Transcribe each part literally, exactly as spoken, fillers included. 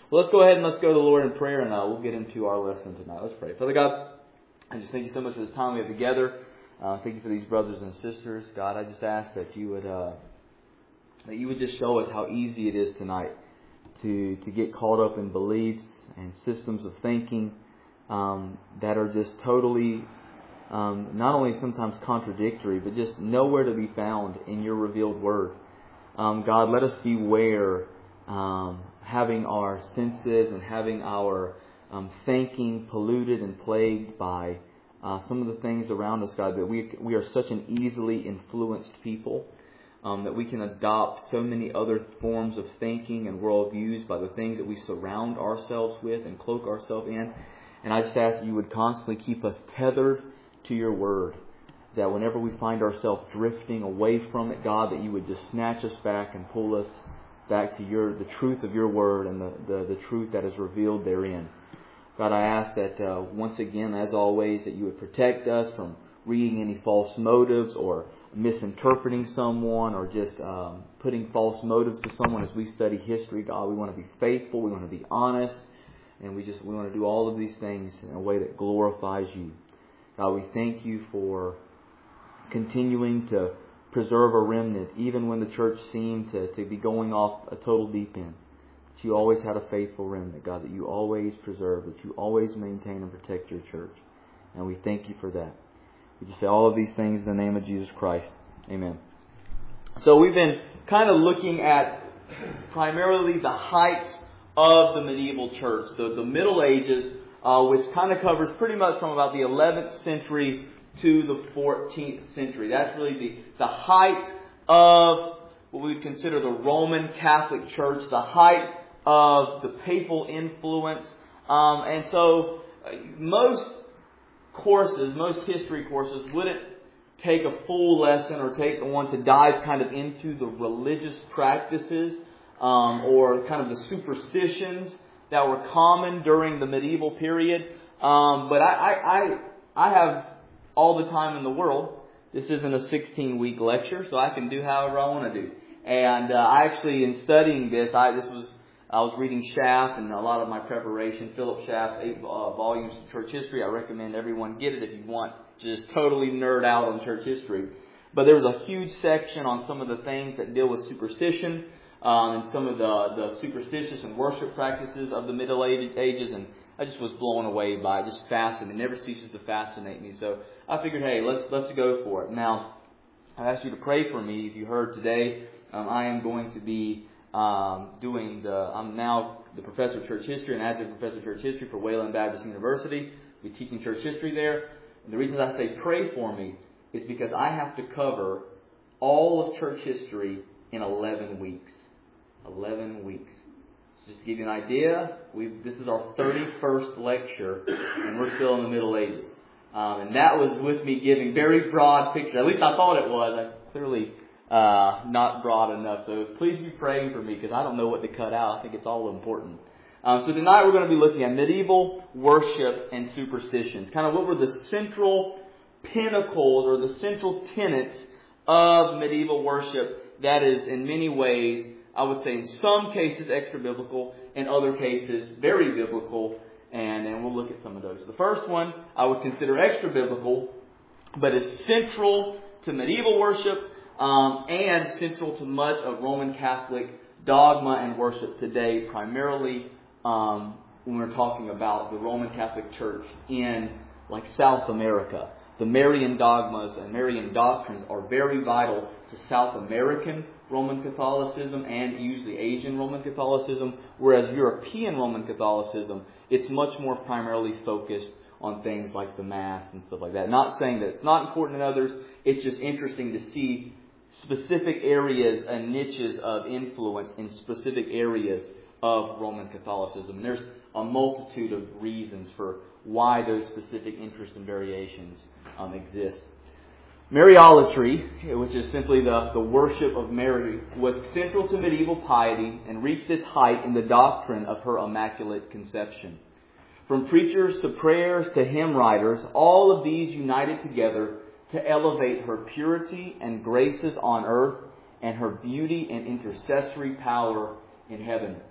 Well, let's go ahead and let's go to the Lord in prayer, and uh, we'll get into our lesson tonight. Let's pray. Father God, I just thank you so much for this time we have together. Uh, thank you for these brothers and sisters. God, I just ask that you would uh, that you would just show us how easy it is tonight to to get caught up in beliefs and systems of thinking um, that are just totally um, not only sometimes contradictory, but just nowhere to be found in your revealed word. Um, God, let us beware um, having our senses and having our um, thinking polluted and plagued by uh, some of the things around us, God, that we we are such an easily influenced people, um, that we can adopt so many other forms of thinking and worldviews by the things that we surround ourselves with and cloak ourselves in. And I just ask that you would constantly keep us tethered to your word, that whenever we find ourselves drifting away from it, God, that you would just snatch us back and pull us back to your the truth of your word and the, the, the truth that is revealed therein. God, I ask that uh, once again, as always, that you would protect us from reading any false motives or misinterpreting someone or just um, putting false motives to someone as we study history. God, we want to be faithful, we want to be honest, and we just we want to do all of these things in a way that glorifies you. God, we thank you for continuing to preserve a remnant, even when the church seemed to, to be going off a total deep end. That you always had a faithful remnant, God, that you always preserve, that you always maintain and protect your church. And we thank you for that. We just say all of these things in the name of Jesus Christ. Amen. So we've been kind of looking at primarily the heights of the medieval church, the, the Middle Ages, uh, which kind of covers pretty much from about the eleventh century to the fourteenth century. That's really the, the height of what we would consider the Roman Catholic Church, the height of the papal influence. Um, and so uh, most courses, most history courses wouldn't take a full lesson or take one to dive kind of into the religious practices um, or kind of the superstitions that were common during the medieval period. Um, but I, I, I, I have all the time in the world. This isn't a sixteen-week lecture, so I can do however I want to do. And uh, I actually, in studying this, I this was I was reading Schaff and a lot of my preparation, Philip Schaff's eight uh, volumes of church history. I recommend everyone get it if you want to just totally nerd out on church history. But there was a huge section on some of the things that deal with superstition um, and some of the, the superstitious and worship practices of the Middle Ages, and I just was blown away by it. Just fascinating. It never ceases to fascinate me. So I figured, hey, let's let's go for it. Now, I asked you to pray for me. If you heard today, um, I am going to be um, doing the. I'm now the professor of church history and adjunct professor of church history for Wayland Baptist University. I'll be teaching church history there. And the reason I say pray for me is because I have to cover all of church history in eleven weeks. Eleven weeks. Just to give you an idea, we this is our thirty-first lecture, and we're still in the Middle Ages. Um, and that was with me giving very broad pictures. At least I thought it was. I'm clearly uh, not broad enough. So please be praying for me because I don't know what to cut out. I think it's all important. Um, so tonight we're going to be looking at medieval worship and superstitions. Kind of what were the central pinnacles or the central tenets of medieval worship that is in many ways, I would say in some cases extra biblical, in other cases very biblical, and, and we'll look at some of those. The first one I would consider extra biblical, but is central to medieval worship um, and central to much of Roman Catholic dogma and worship today, primarily um, when we're talking about the Roman Catholic Church in like South America. The Marian dogmas and Marian doctrines are very vital to South American Roman Catholicism and usually Asian Roman Catholicism, whereas European Roman Catholicism, it's much more primarily focused on things like the Mass and stuff like that. Not saying that it's not important in others, it's just interesting to see specific areas and niches of influence in specific areas of Roman Catholicism. And there's a multitude of reasons for why those specific interests and variations um, exist. Mariolatry, which is simply the, the worship of Mary, was central to medieval piety and reached its height in the doctrine of her Immaculate Conception. From preachers to prayers to hymn writers, all of these united together to elevate her purity and graces on earth and her beauty and intercessory power in heaven.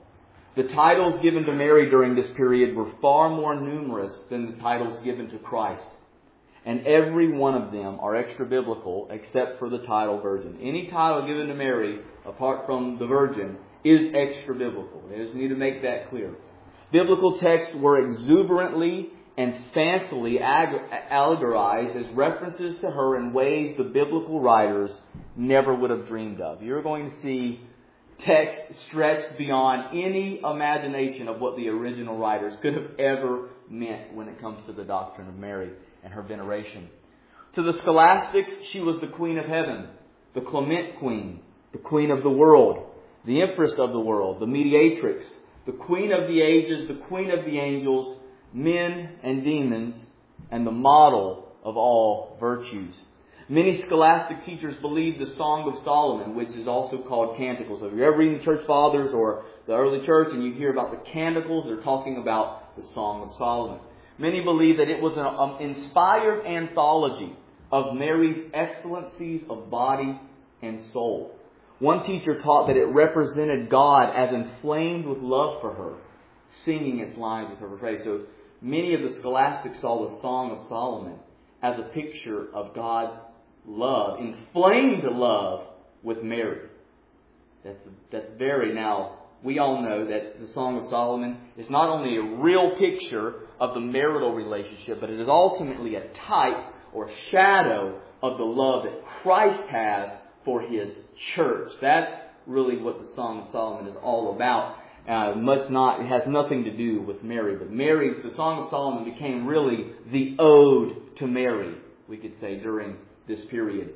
The titles given to Mary during this period were far more numerous than the titles given to Christ. And every one of them are extra-biblical except for the title Virgin. Any title given to Mary, apart from the Virgin, is extra-biblical. I just need to make that clear. Biblical texts were exuberantly and fancifully allegorized as references to her in ways the biblical writers never would have dreamed of. You're going to see text stretched beyond any imagination of what the original writers could have ever meant when it comes to the doctrine of Mary and her veneration. To the scholastics, she was the Queen of Heaven, the Clement Queen, the Queen of the world, the Empress of the world, the Mediatrix, the Queen of the ages, the Queen of the angels, men and demons, and the model of all virtues. Many scholastic teachers believe the Song of Solomon, which is also called Canticles. So if you're ever reading the Church Fathers or the early church and you hear about the Canticles, they're talking about the Song of Solomon. Many believe that it was an um, inspired anthology of Mary's excellencies of body and soul. One teacher taught that it represented God as inflamed with love for her, singing its lines with her praise. So many of the scholastics saw the Song of Solomon as a picture of God's love, inflamed love with Mary. That's, that's very, now, we all know that the Song of Solomon is not only a real picture of the marital relationship, but it is ultimately a type or shadow of the love that Christ has for His church. That's really what the Song of Solomon is all about. Uh, must not, it has nothing to do with Mary. But Mary, the Song of Solomon became really the ode to Mary, we could say, during this period.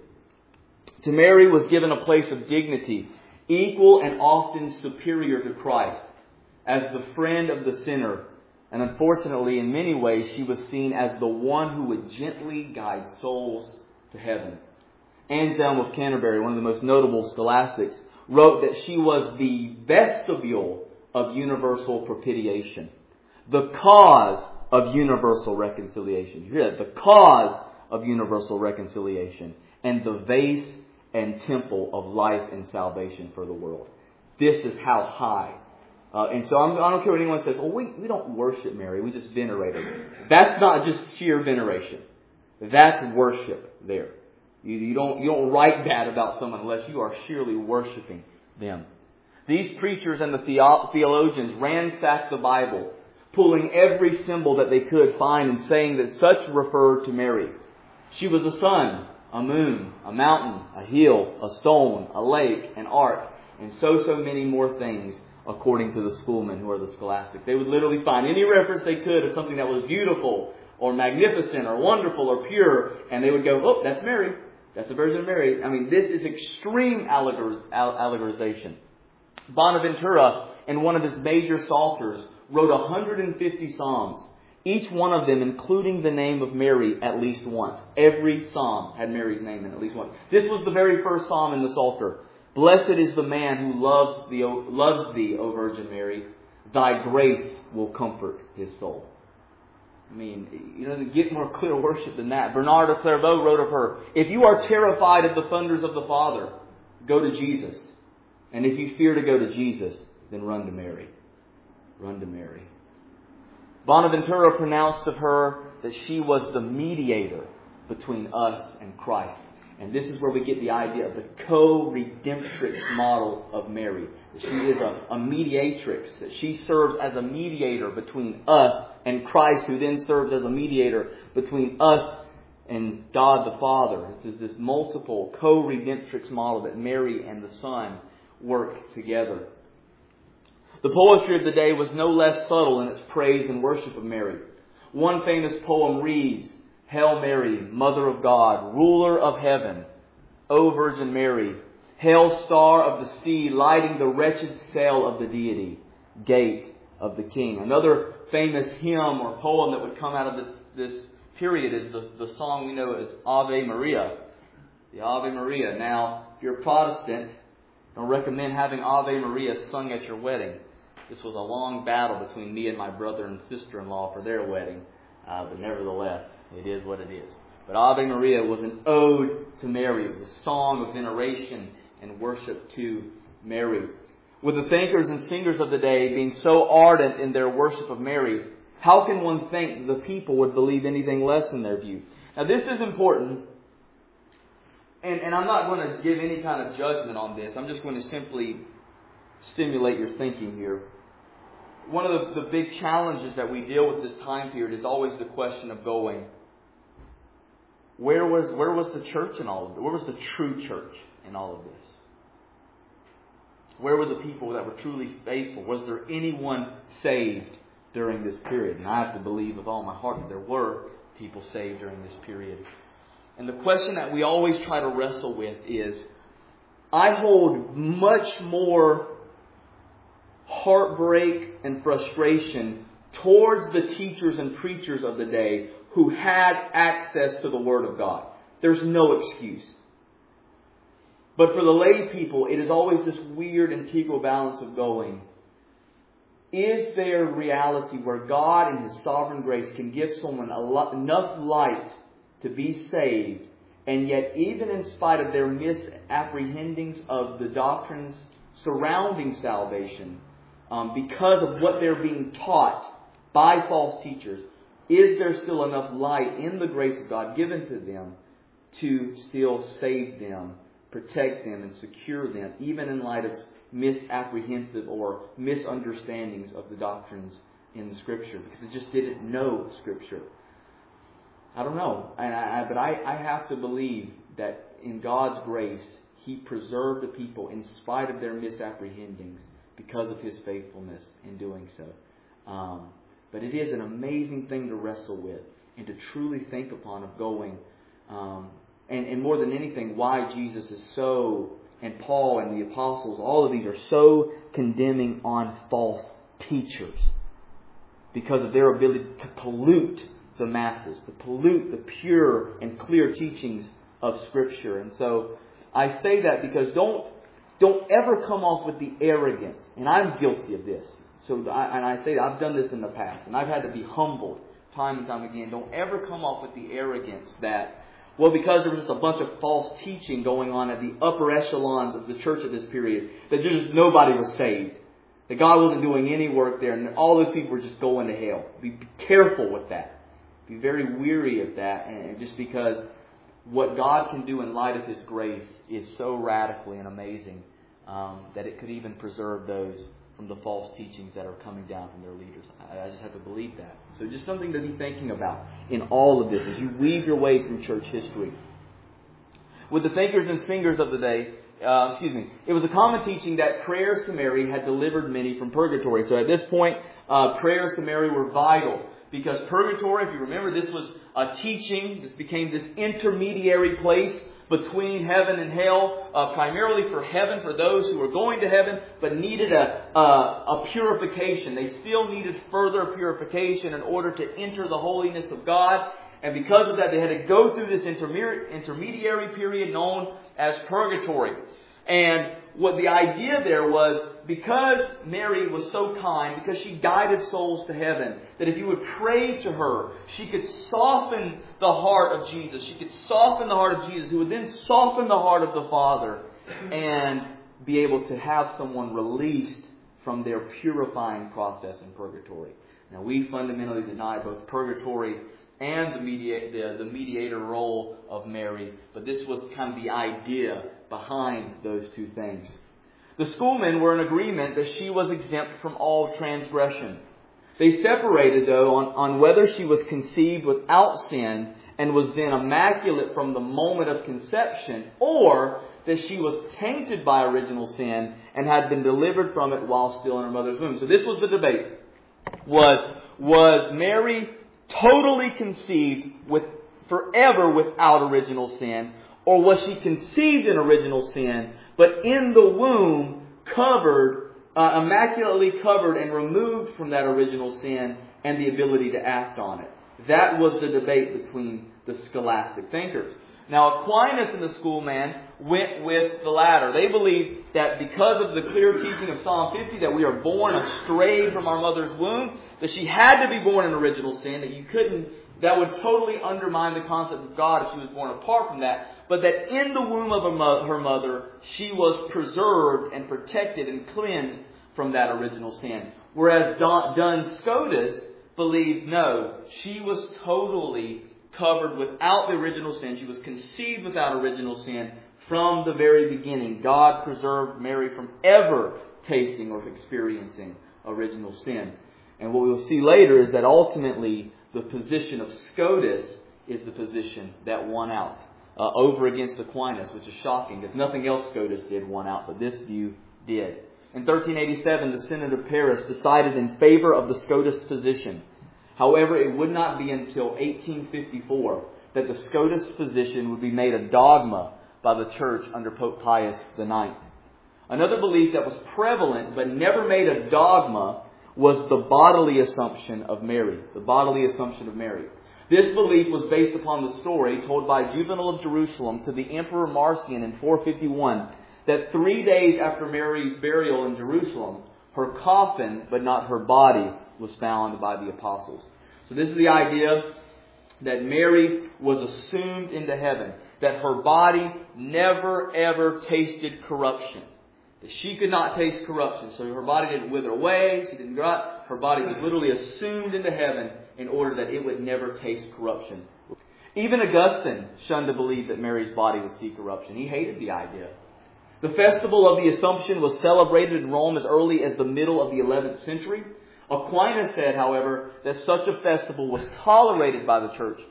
To Mary was given a place of dignity, equal and often superior to Christ, as the friend of the sinner. And unfortunately, in many ways, she was seen as the one who would gently guide souls to heaven. Anselm of Canterbury, one of the most notable scholastics, wrote that she was the vestibule of universal propitiation, the cause of universal reconciliation. You hear that? The cause of universal reconciliation, and the vase and temple of life and salvation for the world. This is how high. Uh, and so I'm, I don't care what anyone says, oh, we, we don't worship Mary, we just venerate her. That's not just sheer veneration. That's worship there. You, you don't you don't write that about someone unless you are sheerly worshiping them. These preachers and the theo- theologians ransacked the Bible, pulling every symbol that they could find and saying that such referred to Mary. She was a sun, a moon, a mountain, a hill, a stone, a lake, an ark, and so, so many more things according to the schoolmen who are the scholastic. They would literally find any reference they could of something that was beautiful or magnificent or wonderful or pure, and they would go, oh, that's Mary. That's the Virgin Mary. I mean, this is extreme allegor- allegorization. Bonaventura, in one of his major psalters, wrote one hundred fifty psalms. Each one of them including the name of Mary at least once. Every psalm had Mary's name in it at least once. This was the very first psalm in the Psalter. Blessed is the man who loves thee, o, loves thee, O Virgin Mary. Thy grace will comfort his soul. I mean, you know, get more clear worship than that. Bernard of Clairvaux wrote of her, if you are terrified of the thunders of the Father, go to Jesus. And if you fear to go to Jesus, then run to Mary. Run to Mary. Bonaventura pronounced of her that she was the mediator between us and Christ. And this is where we get the idea of the co-redemptrix model of Mary. That she is a, a mediatrix, that she serves as a mediator between us and Christ, who then serves as a mediator between us and God the Father. This is this multiple co-redemptrix model that Mary and the Son work together. The poetry of the day was no less subtle in its praise and worship of Mary. One famous poem reads, Hail Mary, Mother of God, Ruler of Heaven, O Virgin Mary, Hail Star of the sea, lighting the wretched sail of the deity, Gate of the King. Another famous hymn or poem that would come out of this, this period is the, the song we know as Ave Maria. The Ave Maria. Now, if you're a Protestant, I don't recommend having Ave Maria sung at your wedding. This was a long battle between me and my brother and sister-in-law for their wedding. Uh, but nevertheless, it is what it is. But Ave Maria was an ode to Mary. It was a song of veneration and worship to Mary. With the thinkers and singers of the day being so ardent in their worship of Mary, how can one think the people would believe anything less in their view? Now this is important, and, and I'm not going to give any kind of judgment on this. I'm just going to simply stimulate your thinking here. One of the, the big challenges that we deal with this time period is always the question of going, where was where was the church in all of it? Where was the true church in all of this? Where were the people that were truly faithful? Was there anyone saved during this period? And I have to believe with all my heart that there were people saved during this period. And the question that we always try to wrestle with is, I hold much more heartbreak and frustration towards the teachers and preachers of the day who had access to the Word of God. There's no excuse. But for the lay people, it is always this weird integral balance of going, is there reality where God in His sovereign grace can give someone a lot, enough light to be saved, and yet even in spite of their misapprehendings of the doctrines surrounding salvation, um, because of what they're being taught by false teachers, is there still enough light in the grace of God given to them to still save them, protect them, and secure them, even in light of misapprehensive or misunderstandings of the doctrines in the Scripture, because they just didn't know Scripture? I don't know, and I, but I, I have to believe that in God's grace, He preserved the people in spite of their misapprehendings because of His faithfulness in doing so. Um, but it is an amazing thing to wrestle with and to truly think upon of going, um, and, and more than anything, why Jesus is so, and Paul and the apostles, all of these are so condemning on false teachers because of their ability to pollute the masses, to pollute the pure and clear teachings of Scripture. And so I say that because don't don't ever come off with the arrogance, and I'm guilty of this. So I, and I say that I've done this in the past, and I've had to be humbled time and time again. Don't ever come off with the arrogance that, well, because there was just a bunch of false teaching going on at the upper echelons of the church at this period, that just nobody was saved, that God wasn't doing any work there, and all those people were just going to hell. Be careful with that. Be very weary of that, and just because what God can do in light of His grace is so radically and amazing um, that it could even preserve those from the false teachings that are coming down from their leaders. I, I just have to believe that. So just something to be thinking about in all of this as you weave your way through church history. With the thinkers and singers of the day, uh, excuse me, it was a common teaching that prayers to Mary had delivered many from purgatory. So at this point, uh, prayers to Mary were vital. Because purgatory, if you remember, this was a teaching. This became this intermediary place between heaven and hell, uh, primarily for heaven, for those who were going to heaven, but needed a, a, a purification. They still needed further purification in order to enter the holiness of God. And because of that, they had to go through this intermediary period known as purgatory. And what the idea there was, because Mary was so kind, because she guided souls to heaven, that if you would pray to her, she could soften the heart of Jesus. She could soften the heart of Jesus, who would then soften the heart of the Father and be able to have someone released from their purifying process in purgatory. Now, we fundamentally deny both purgatory and the, mediate, the, the mediator role of Mary, but this was kind of the idea behind those two things. The schoolmen were in agreement that she was exempt from all transgression. They separated, though, on, on whether she was conceived without sin and was then immaculate from the moment of conception, or that she was tainted by original sin and had been delivered from it while still in her mother's womb. So this was the debate. Was, was Mary totally conceived with forever without original sin, or was she conceived in original sin, but in the womb covered, uh, immaculately covered and removed from that original sin and the ability to act on it? That was the debate between the scholastic thinkers. Now, Aquinas and the schoolman went with the latter. They believed that because of the clear teaching of Psalm fifty, that we are born astray from our mother's womb, that she had to be born in original sin, that you couldn't, that would totally undermine the concept of God if she was born apart from that. but that in the womb of her mo- her mother, she was preserved and protected and cleansed from that original sin. Whereas Don, Duns Scotus believed, no, she was totally covered without the original sin. She was conceived without original sin from the very beginning. God preserved Mary from ever tasting or experiencing original sin. And what we will see later is that ultimately the position of Scotus is the position that won out uh, over against Aquinas, which is shocking. If nothing else Scotus did won out, but this view did. In thirteen eighty-seven, the Synod of Paris decided in favor of the Scotus position. However, it would not be until eighteen fifty-four that the Scotus position would be made a dogma by the Church under Pope Pius the ninth. Another belief that was prevalent but never made a dogma was the bodily assumption of Mary. The bodily assumption of Mary. This belief was based upon the story told by Juvenal of Jerusalem to the Emperor Marcion in four fifty-one that three days after Mary's burial in Jerusalem, her coffin, but not her body, was found by the apostles. So this is the idea that Mary was assumed into heaven, that her body never ever tasted corruption. That she could not taste corruption. So her body didn't wither away, she didn't rot. Her body was literally assumed into heaven in order that it would never taste corruption. Even Augustine shunned to believe that Mary's body would see corruption. He hated the idea. The festival of the Assumption was celebrated in Rome as early as the middle of the eleventh century. Aquinas said, however, that such a festival was tolerated by the Church,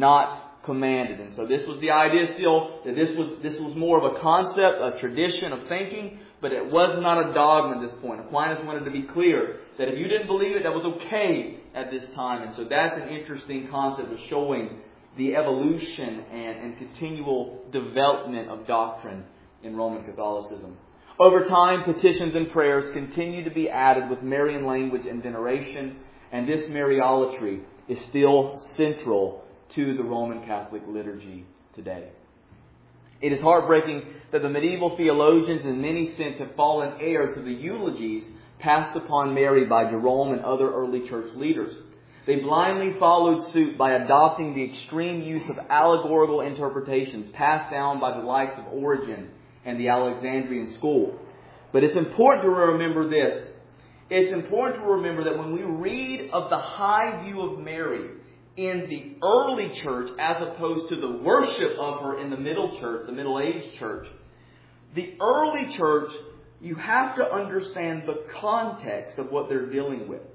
not commanded. And so this was the idea still, that this was this was more of a concept, a tradition of thinking, but it was not a dogma at this point. Aquinas wanted to be clear that if you didn't believe it, that was okay at this time. And so that's an interesting concept of showing the evolution and, and continual development of doctrine in Roman Catholicism. Over time, petitions and prayers continue to be added with Marian language and veneration, and this Mariolatry is still central to the Roman Catholic liturgy today. It is heartbreaking that the medieval theologians in many sense have fallen heir to the eulogies passed upon Mary by Jerome and other early church leaders. They blindly followed suit by adopting the extreme use of allegorical interpretations passed down by the likes of Origen and the Alexandrian school. But it's important to remember this. It's important to remember that when we read of the high view of Mary in the early church as opposed to the worship of her in the middle church, the Middle Age church, the early church, you have to understand the context of what they're dealing with.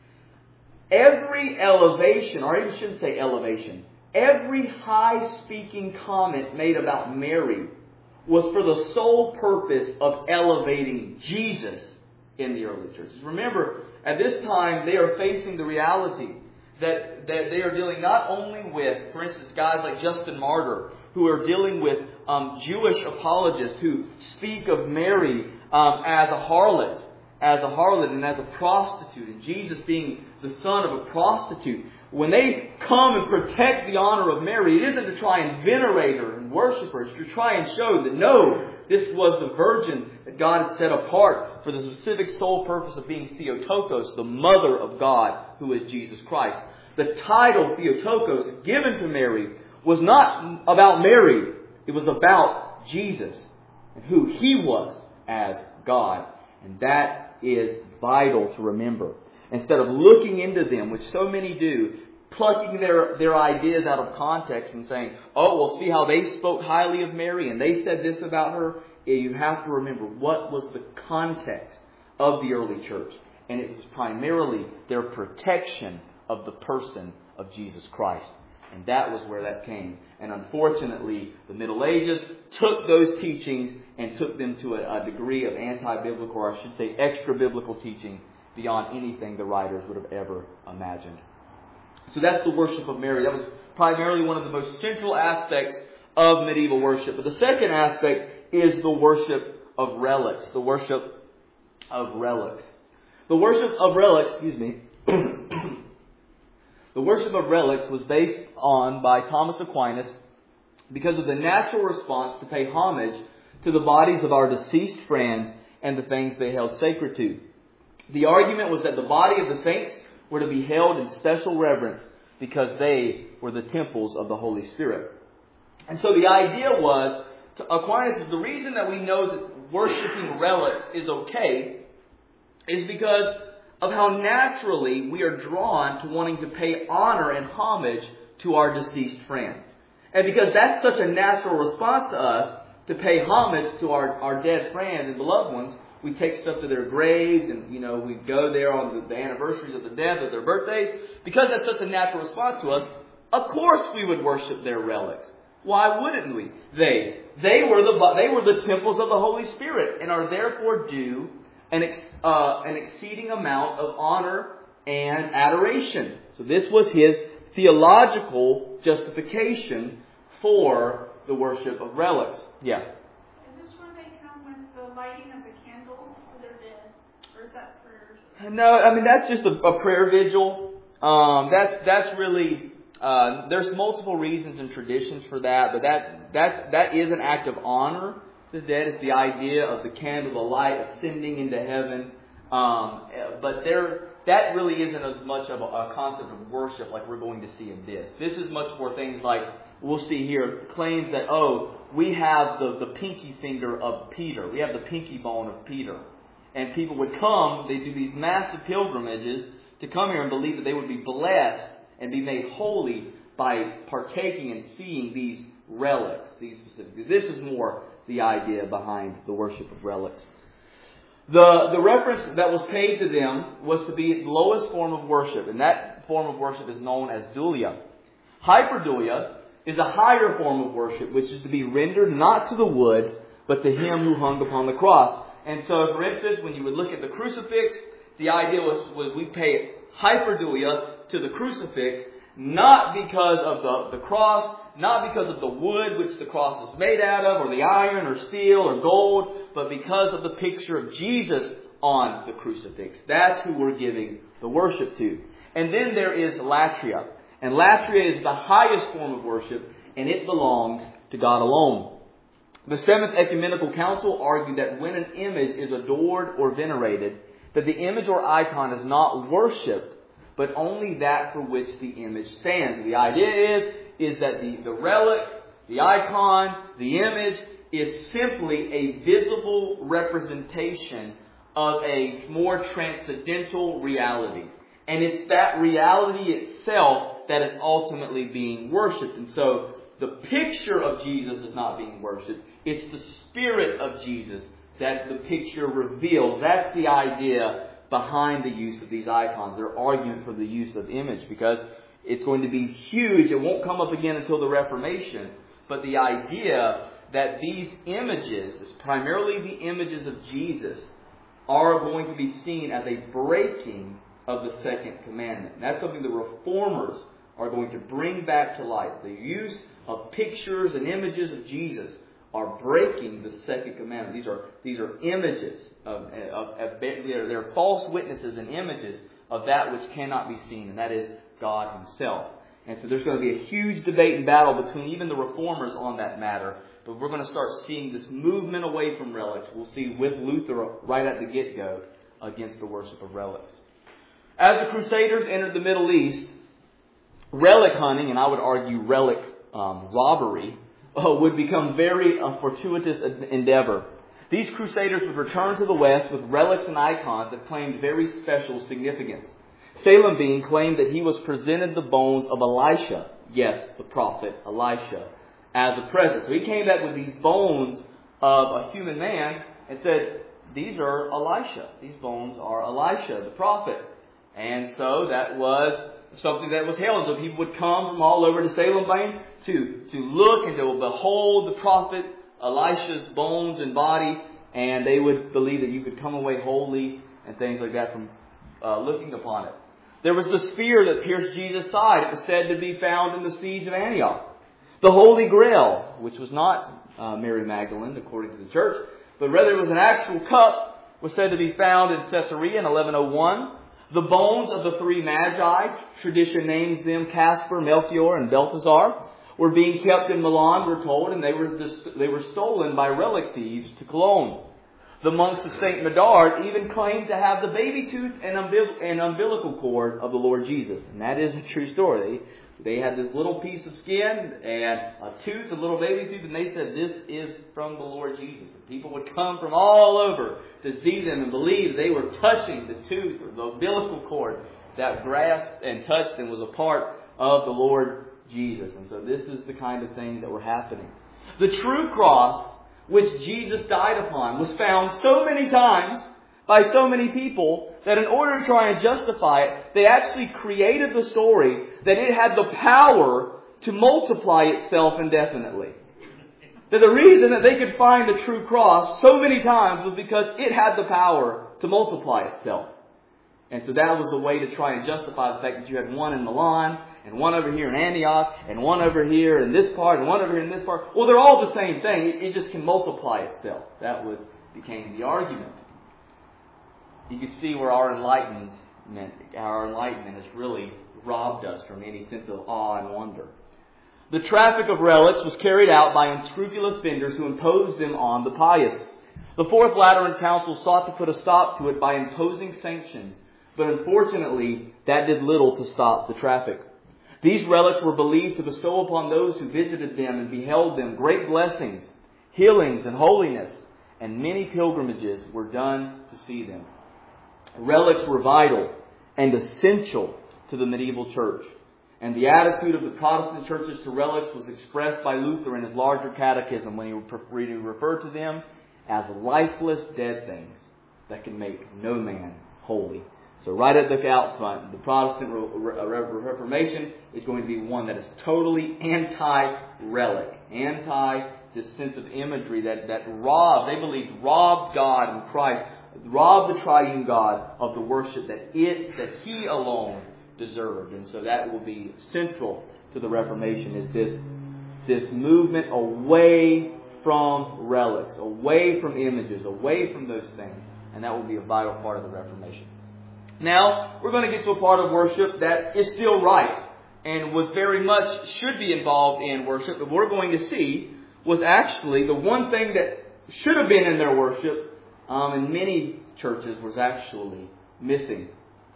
Every elevation, or I shouldn't say elevation, every high-speaking comment made about Mary was for the sole purpose of elevating Jesus in the early churches. Remember, at this time, they are facing the reality that, that they are dealing not only with, for instance, guys like Justin Martyr, who are dealing with um, Jewish apologists who speak of Mary um, as a harlot, as a harlot and as a prostitute, and Jesus being the son of a prostitute. When they come and protect the honor of Mary, it isn't to try and venerate her and worship her. It's to try and show that no, this was the virgin that God had set apart for the specific sole purpose of being Theotokos, the mother of God, who is Jesus Christ. The title Theotokos given to Mary was not about Mary. It was about Jesus and who He was as God. And that is vital to remember. Instead of looking into them, which so many do, plucking their, their ideas out of context and saying, oh, well, see how they spoke highly of Mary and they said this about her. You have to remember what was the context of the early church. And it was primarily their protection of the person of Jesus Christ. And that was where that came. And unfortunately, the Middle Ages took those teachings and took them to a, a degree of anti-biblical, or I should say extra-biblical teaching beyond anything the writers would have ever imagined. So that's the worship of Mary. That was primarily one of the most central aspects of medieval worship. But the second aspect is the worship of relics. The worship of relics. The worship of relics, excuse me, the worship of relics was based on by Thomas Aquinas because of the natural response to pay homage to the bodies of our deceased friends and the things they held sacred to. The argument was that the body of the saints were to be held in special reverence because they were the temples of the Holy Spirit. And so the idea was, to Aquinas says, the reason that we know that worshiping relics is okay is because of how naturally we are drawn to wanting to pay honor and homage to our deceased friends. And because that's such a natural response to us, to pay homage to our, our dead friends and beloved ones, we take stuff to their graves and, you know, we go there on the, the anniversaries of the death of their birthdays. Because that's such a natural response to us, of course we would worship their relics. Why wouldn't we? They, they were the, they were the temples of the Holy Spirit and are therefore due an, ex, uh, an exceeding amount of honor and adoration. So this was his theological justification for the worship of relics. Yeah. Is this where they come with the lighting of a candle for their dead? Or is that for... No, I mean, that's just a, a prayer vigil. Um, that's that's really... Uh, there's multiple reasons and traditions for that, but that that's, that is an act of honor to the dead. It's the idea of the candle, the light ascending into heaven. Um, but there, that really isn't as much of a, a concept of worship like we're going to see in this. This is much more things like, we'll see here, claims that, oh, we have the, the pinky finger of Peter. We have the pinky bone of Peter. And people would come, they do these massive pilgrimages to come here and believe that they would be blessed and be made holy by partaking and seeing these relics, these specific. This is more the idea behind the worship of relics. The, the reference that was paid to them was to be the lowest form of worship, and that form of worship is known as dulia. Hyperdulia is a higher form of worship, which is to be rendered not to the wood, but to Him who hung upon the cross. And so, for instance, when you would look at the crucifix, the idea was, was we pay hyperdulia to the crucifix, not because of the, the cross, not because of the wood which the cross is made out of, or the iron, or steel, or gold, but because of the picture of Jesus on the crucifix. That's who we're giving the worship to. And then there is latria. And latria is the highest form of worship, and it belongs to God alone. The Seventh Ecumenical Council argued that when an image is adored or venerated, that the image or icon is not worshipped, but only that for which the image stands. The idea is, is that the, the relic, the icon, the image is simply a visible representation of a more transcendental reality. And it's that reality itself that is ultimately being worshipped. And so the picture of Jesus is not being worshipped. It's the Spirit of Jesus that the picture reveals. That's the idea behind the use of these icons. They're arguing for the use of image because it's going to be huge. It won't come up again until the Reformation. But the idea that these images, primarily the images of Jesus, are going to be seen as a breaking of the second commandment. And that's something the Reformers are going to bring back to life. The use of pictures and images of Jesus are breaking the second commandment. These are these are images of, of, of they're, they're false witnesses and images of that which cannot be seen, and that is God Himself. And so there's going to be a huge debate and battle between even the Reformers on that matter. But we're going to start seeing this movement away from relics. We'll see with Luther right at the get-go against the worship of relics. As the Crusaders entered the Middle East, relic hunting, and I would argue relic um, robbery, uh, would become very a fortuitous endeavor. These Crusaders would return to the West with relics and icons that claimed very special significance. Salem Bean claimed that he was presented the bones of Elisha, yes, the prophet Elisha, as a present. So he came back with these bones of a human man and said, these are Elisha. These bones are Elisha, the prophet. And so that was something that was held. So people would come from all over to Salem Bean to, to look and to behold the prophet Elisha's bones and body. And they would believe that you could come away holy and things like that from uh, looking upon it. There was the spear that pierced Jesus' side. It was said to be found in the siege of Antioch. The Holy Grail, which was not uh, Mary Magdalene, according to the church, but rather it was an actual cup, was said to be found in Caesarea in eleven oh one. The bones of the three magi, tradition names them Caspar, Melchior, and Belteshazzar, were being kept in Milan, we're told, and they were dis- they were stolen by relic thieves to Cologne. the monks of Saint Medard even claimed to have the baby tooth and, umbil- and umbilical cord of the Lord Jesus. And that is a true story. They, they had this little piece of skin and a tooth, a little baby tooth, and they said, this is from the Lord Jesus. And people would come from all over to see them and believe they were touching the tooth or the umbilical cord that grasped and touched and was a part of the Lord Jesus. And so this is the kind of thing that were happening. The true cross, which Jesus died upon, was found so many times by so many people that in order to try and justify it, they actually created the story that it had the power to multiply itself indefinitely. That the reason that they could find the true cross so many times was because it had the power to multiply itself. And so that was a way to try and justify the fact that you had one in Milan, and one over here in Antioch, and one over here in this part, and one over here in this part. Well, they're all the same thing. It, it just can multiply itself. That was became the argument. You can see where our enlightenment, our enlightenment has really robbed us from any sense of awe and wonder. The traffic of relics was carried out by unscrupulous vendors who imposed them on the pious. The Fourth Lateran Council sought to put a stop to it by imposing sanctions, but unfortunately, that did little to stop the traffic. These relics were believed to bestow upon those who visited them and beheld them great blessings, healings, and holiness, and many pilgrimages were done to see them. Relics were vital and essential to the medieval church, and the attitude of the Protestant churches to relics was expressed by Luther in his larger catechism when he referred to them as lifeless dead things that can make no man holy. So right at the out front, the Protestant Reformation is going to be one that is totally anti-relic, anti this sense of imagery that, that robbed, they believed, robbed God and Christ, robbed the triune God of the worship that it, that He alone deserved. And so that will be central to the Reformation, is this, this movement away from relics, away from images, away from those things. And that will be a vital part of the Reformation. Now, we're going to get to a part of worship that is still right and was very much should be involved in worship. But we're going to see was actually the one thing that should have been in their worship um, in many churches was actually missing.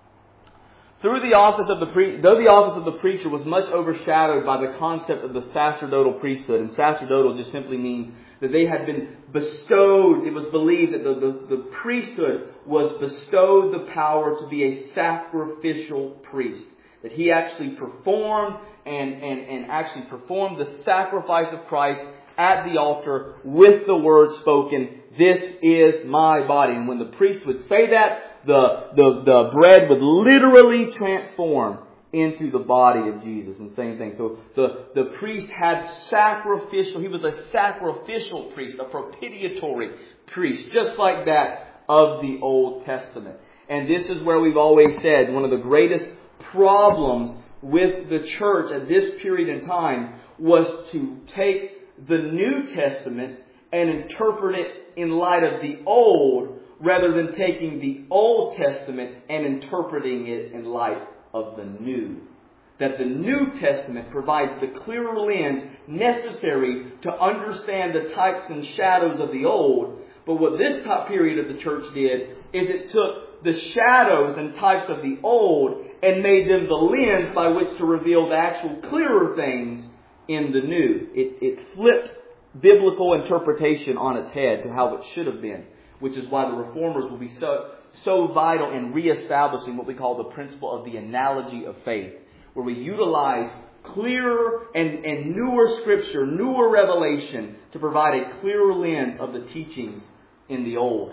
Through the office of the pre- though the office of the preacher was much overshadowed by the concept of the sacerdotal priesthood, and sacerdotal just simply means that they had been bestowed, it was believed that the, the, the priesthood was bestowed the power to be a sacrificial priest. That he actually performed and, and, and actually performed the sacrifice of Christ at the altar with the word spoken, "This is my body." And when the priest would say that, the, the, the bread would literally transform into the body of Jesus. And same thing. So the, the priest had sacrificial, he was a sacrificial priest, a propitiatory priest, just like that of the Old Testament. And this is where we've always said one of the greatest problems with the church at this period in time was to take the New Testament and interpret it in light of the Old, rather than taking the Old Testament and interpreting it in light of the New. That the New Testament provides the clearer lens necessary to understand the types and shadows of the Old. But what this top period of the church did is it took the shadows and types of the Old and made them the lens by which to reveal the actual clearer things in the New. It, it flipped biblical interpretation on its head to how it should have been, which is why the Reformers will be so so vital in reestablishing what we call the principle of the analogy of faith, where we utilize clearer and, and newer Scripture, newer revelation to provide a clearer lens of the teachings in the Old.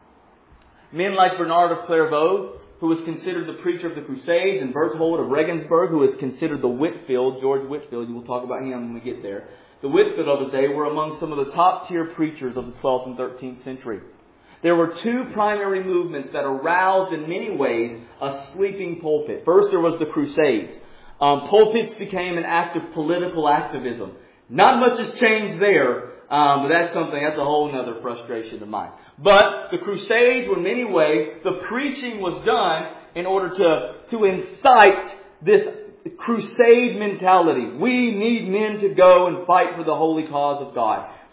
Men like Bernard of Clairvaux, who was considered the preacher of the Crusades, and Berthold of Regensburg, who is considered the Whitefield, George Whitefield, you will talk about him when we get there. The Whitefield of his day were among some of the top tier preachers of the twelfth and thirteenth century. There were two primary movements that aroused in many ways a sleeping pulpit. First, there was the Crusades. Um, pulpits became an act of political activism. Not much has changed there, um, but that's something, that's a whole other frustration of mine. But the Crusades were in many ways, the preaching was done in order to, to incite this crusade mentality. We need men to go and fight for the holy cause of God.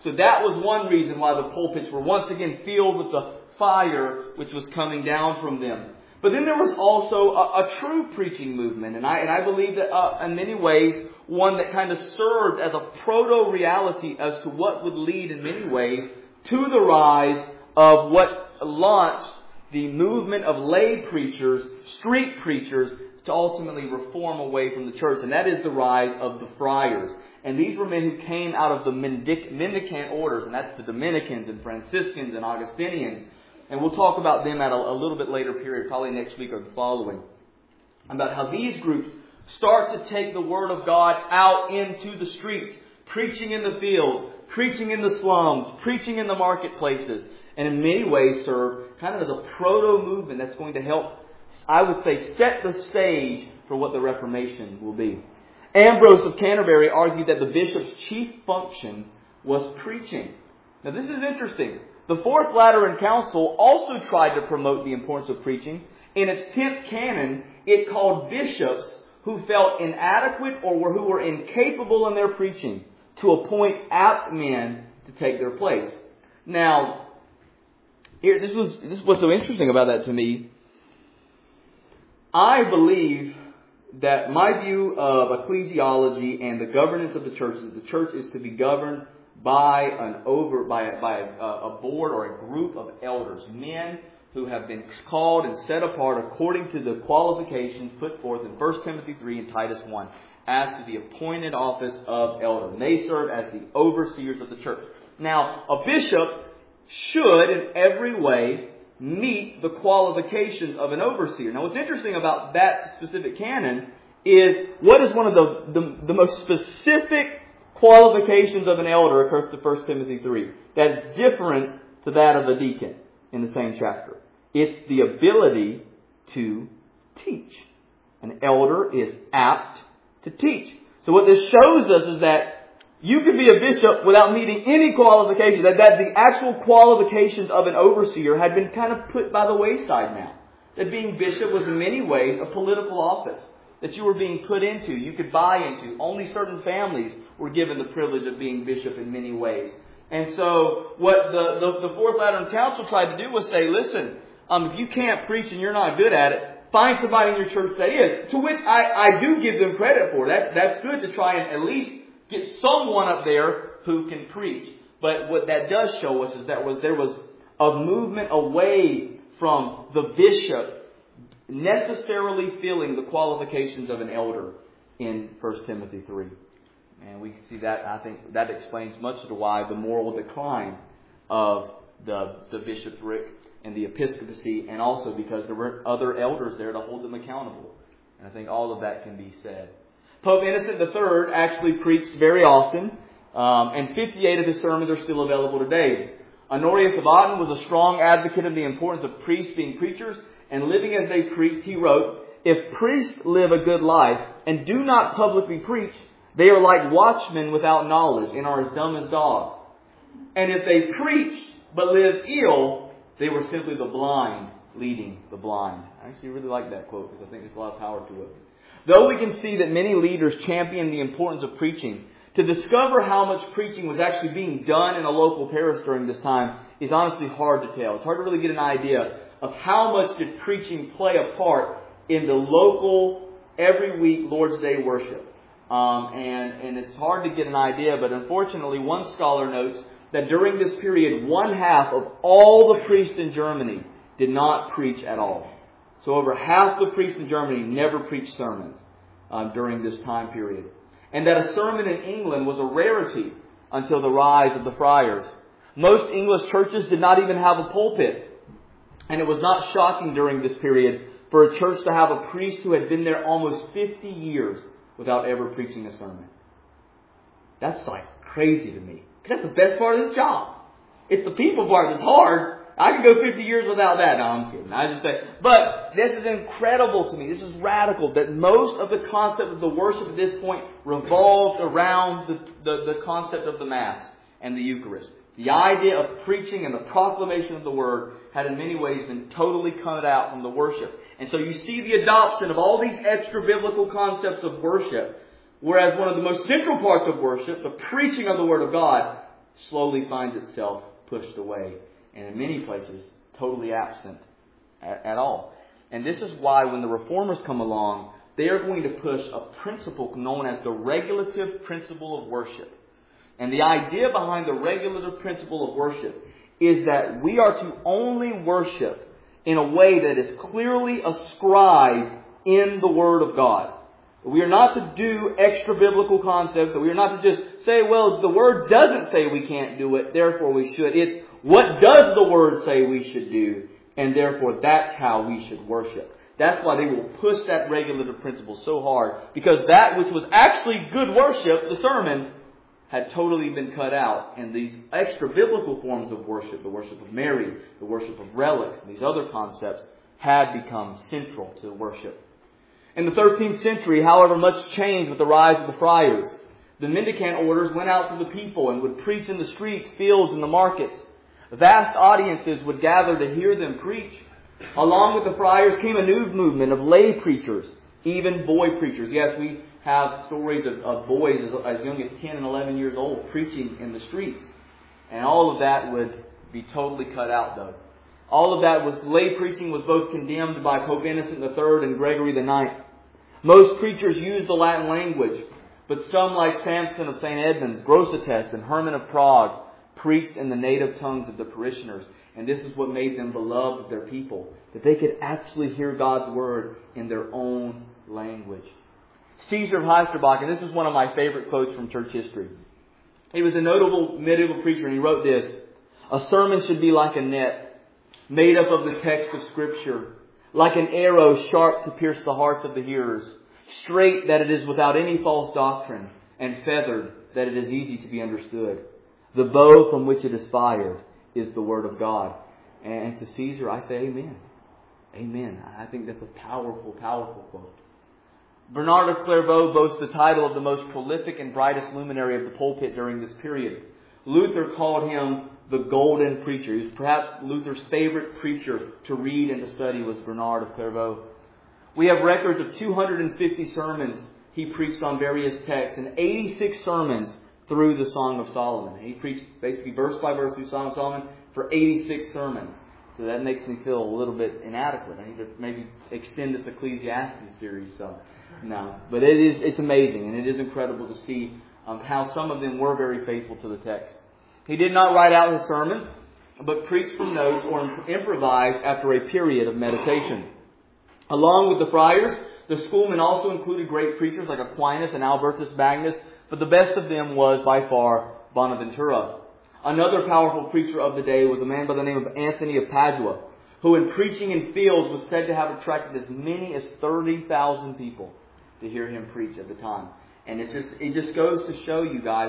So that was one reason why the pulpits were once again filled with the fire which was coming down from them. But then there was also a, a true preaching movement. And I, and I believe that uh, in many ways, one that kind of served as a proto-reality as to what would lead in many ways to the rise of what launched the movement of lay preachers, street preachers, to ultimately reform away from the church. And that is the rise of the friars. And these were men who came out of the Mendic- mendicant orders, and that's the Dominicans and Franciscans and Augustinians. And we'll talk about them at a, a little bit later period, probably next week or the following, about how these groups start to take the Word of God out into the streets, preaching in the fields, preaching in the slums, preaching in the marketplaces, and in many ways serve kind of as a proto-movement that's going to help, I would say, set the stage for what the Reformation will be. Ambrose of Canterbury argued that the bishop's chief function was preaching. Now this is interesting. The Fourth Lateran Council also tried to promote the importance of preaching. In its tenth canon, it called bishops who felt inadequate or who were incapable in their preaching to appoint apt men to take their place. Now, here, this was this is what's so interesting about that to me. I believe that my view of ecclesiology and the governance of the church is that the church is to be governed by an over by a, by a, a board or a group of elders, men who have been called and set apart according to the qualifications put forth in First Timothy three and Titus one as to the appointed office of elder. And they serve as the overseers of the church. Now, a bishop should in every way meet the qualifications of an overseer. Now, what's interesting about that specific canon is what is one of the, the, the most specific qualifications of an elder occurs to First Timothy three. That's different to that of a deacon in the same chapter. It's the ability to teach. An elder is apt to teach. So what this shows us is that you can be a bishop without meeting any qualifications. That, that the actual qualifications of an overseer had been kind of put by the wayside now. That being bishop was in many ways a political office that you were being put into, you could buy into. Only certain families were given the privilege of being bishop in many ways. And so what the, the, the Fourth Lateran Council tried to do was say, listen, um, if you can't preach and you're not good at it, find somebody in your church that is. To which I, I do give them credit for. That's, that's good to try and at least get someone up there who can preach. But what that does show us is that was, there was a movement away from the bishop necessarily filling the qualifications of an elder in First Timothy three. And we see that, I think that explains much of the why the moral decline of the, the bishopric and the episcopacy, and also because there were other elders there to hold them accountable. And I think all of that can be said. Pope Innocent the Third actually preached very often, um, and fifty-eight of his sermons are still available today. Honorius of Aden was a strong advocate of the importance of priests being preachers, and living as they preached, he wrote, "If priests live a good life and do not publicly preach, they are like watchmen without knowledge and are as dumb as dogs. And if they preach but live ill, they were simply the blind leading the blind." I actually really like that quote because I think there's a lot of power to it. Though we can see that many leaders champion the importance of preaching, to discover how much preaching was actually being done in a local parish during this time is honestly hard to tell. It's hard to really get an idea of how much did preaching play a part in the local, every week, Lord's Day worship. Um, and, and it's hard to get an idea, but unfortunately one scholar notes that during this period, one half of all the priests in Germany did not preach at all. So over half the priests in Germany never preached sermons um, during this time period. And that a sermon in England was a rarity until the rise of the friars. Most English churches did not even have a pulpit. And it was not shocking during this period for a church to have a priest who had been there almost fifty years without ever preaching a sermon. That's like crazy to me. Because that's the best part of this job. It's the people part that's hard. I could go fifty years without that. No, I'm kidding. I just say, but this is incredible to me. This is radical. That most of the concept of the worship at this point revolved around the, the, the concept of the Mass and the Eucharist. The idea of preaching and the proclamation of the Word had in many ways been totally cut out from the worship. And so you see the adoption of all these extra biblical concepts of worship. Whereas one of the most central parts of worship, the preaching of the Word of God, slowly finds itself pushed away, and in many places, totally absent at, at all. And this is why when the Reformers come along, they are going to push a principle known as the regulative principle of worship. And the idea behind the regulative principle of worship is that we are to only worship in a way that is clearly ascribed in the Word of God. We are not to do extra biblical concepts. We are not to just say, well, the Word doesn't say we can't do it, therefore we should. It's what does the Word say we should do, and therefore that's how we should worship. That's why they will push that regulative principle so hard, because that which was actually good worship, the sermon, had totally been cut out. And these extra biblical forms of worship, the worship of Mary, the worship of relics, and these other concepts, had become central to worship. In the thirteenth century, however, much changed with the rise of the friars. The mendicant orders went out to the people and would preach in the streets, fields, and the markets. Vast audiences would gather to hear them preach. Along with the friars came a new movement of lay preachers, even boy preachers. Yes, we have stories of, of boys as, as young as ten and eleven years old preaching in the streets. And all of that would be totally cut out, though. All of that was, lay preaching was both condemned by Pope Innocent the Third and Gregory the Ninth. Most preachers used the Latin language, but some, like Samson of Saint Edmunds, Grosseteste, and Herman of Prague, preached in the native tongues of the parishioners. And this is what made them beloved of their people, that they could actually hear God's Word in their own language. Caesar of Heisterbach, and this is one of my favorite quotes from church history. He was a notable medieval preacher, and he wrote this: "A sermon should be like a net, made up of the text of Scripture, like an arrow sharp to pierce the hearts of the hearers, straight that it is without any false doctrine, and feathered that it is easy to be understood. The bow from which it is fired is the Word of God." And to Caesar, I say amen. Amen. I think that's a powerful, powerful quote. Bernard of Clairvaux boasts the title of the most prolific and brightest luminary of the pulpit during this period. Luther called him the golden preacher. He was perhaps Luther's favorite preacher to read and to study was Bernard of Clairvaux. We have records of two hundred fifty sermons he preached on various texts and eighty-six sermons through the Song of Solomon. He preached basically verse by verse through Song of Solomon for eighty-six sermons. So that makes me feel a little bit inadequate. I need to maybe extend this Ecclesiastes series. So no, but it is it's amazing, and it is incredible to see um, how some of them were very faithful to the text. He did not write out his sermons, but preached from notes or improvised after a period of meditation. Along with the friars, the schoolmen also included great preachers like Aquinas and Albertus Magnus, but the best of them was by far Bonaventura. Another powerful preacher of the day was a man by the name of Anthony of Padua, who in preaching in fields was said to have attracted as many as thirty thousand people to hear him preach at the time. And it's just, it just goes to show you guys,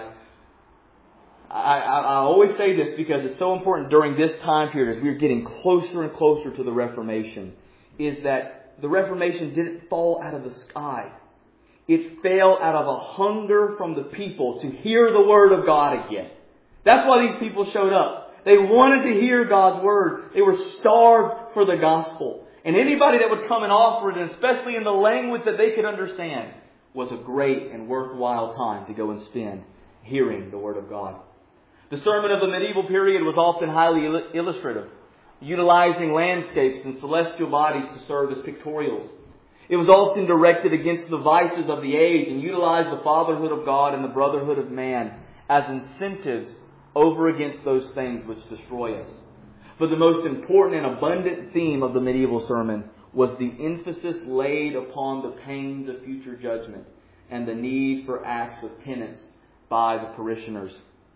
I, I, I always say this because it's so important during this time period as we're getting closer and closer to the Reformation, is that the Reformation didn't fall out of the sky. It fell out of a hunger from the people to hear the Word of God again. That's why these people showed up. They wanted to hear God's Word. They were starved for the gospel. And anybody that would come and offer it, and especially in the language that they could understand, was a great and worthwhile time to go and spend hearing the Word of God. The sermon of the medieval period was often highly illustrative, utilizing landscapes and celestial bodies to serve as pictorials. It was often directed against the vices of the age and utilized the fatherhood of God and the brotherhood of man as incentives over against those things which destroy us. But the most important and abundant theme of the medieval sermon was the emphasis laid upon the pains of future judgment and the need for acts of penance by the parishioners.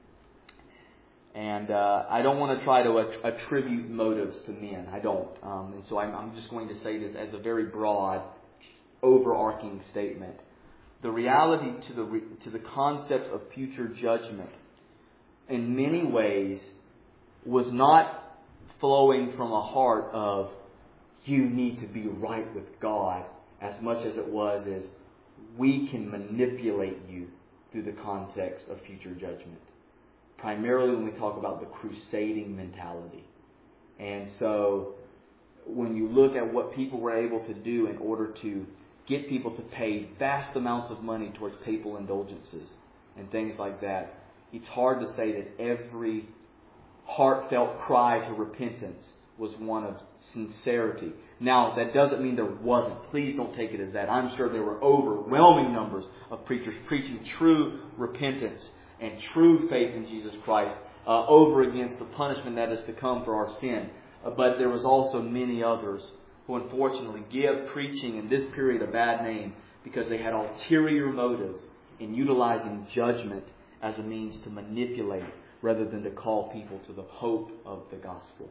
And uh, I don't want to try to att- attribute motives to men. I don't. Um, and so I'm, I'm just going to say this as a very broad, overarching statement. The reality to the re- to the concepts of future judgment, in many ways, was not flowing from a heart of you need to be right with God, as much as it was as we can manipulate you through the context of future judgment. Primarily when we talk about the crusading mentality. And so when you look at what people were able to do in order to get people to pay vast amounts of money towards papal indulgences and things like that, it's hard to say that every heartfelt cry to repentance was one of sincerity. Now, that doesn't mean there wasn't. Please don't take it as that. I'm sure there were overwhelming numbers of preachers preaching true repentance and true faith in Jesus Christ uh, over against the punishment that is to come for our sin. Uh, but there was also many others who unfortunately give preaching in this period a bad name because they had ulterior motives in utilizing judgment as a means to manipulate rather than to call people to the hope of the gospel.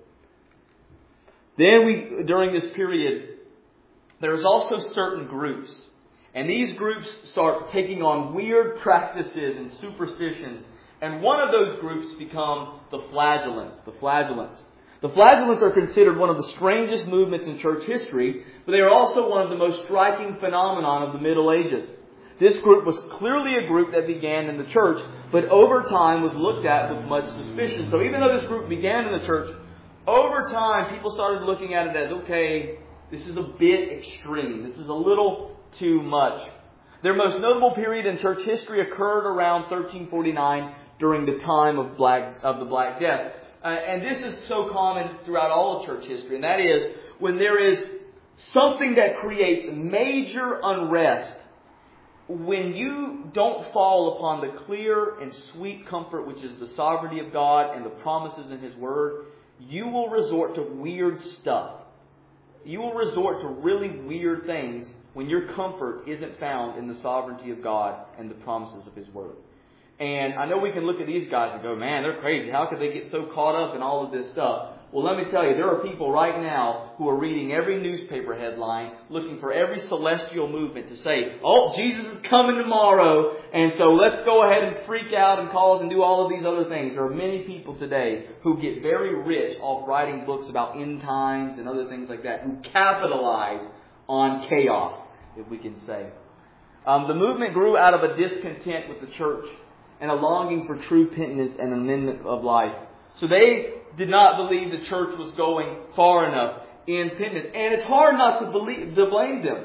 Then we, during this period, there's also certain groups. And these groups start taking on weird practices and superstitions. And one of those groups become the flagellants. The flagellants. The flagellants are considered one of the strangest movements in church history, but they are also one of the most striking phenomenon of the Middle Ages. This group was clearly a group that began in the church, but over time was looked at with much suspicion. So even though this group began in the church, over time people started looking at it as, okay, this is a bit extreme. This is a little too much. Their most notable period in church history occurred around thirteen forty-nine during the time of black of the Black Death. Uh, and this is so common throughout all of church history. And that is when there is something that creates major unrest, when you don't fall upon the clear and sweet comfort which is the sovereignty of God and the promises in His Word, you will resort to weird stuff. You will resort to really weird things when your comfort isn't found in the sovereignty of God and the promises of His Word. And I know we can look at these guys and go, man, they're crazy. How could they get so caught up in all of this stuff? Well, let me tell you, there are people right now who are reading every newspaper headline, looking for every celestial movement to say, oh, Jesus is coming tomorrow, and so let's go ahead and freak out and cause and do all of these other things. There are many people today who get very rich off writing books about end times and other things like that, who capitalize on chaos, if we can say. Um, the movement grew out of a discontent with the church and a longing for true penitence and amendment of life. So they did not believe the church was going far enough in penitence. And it's hard not to believe, to blame them.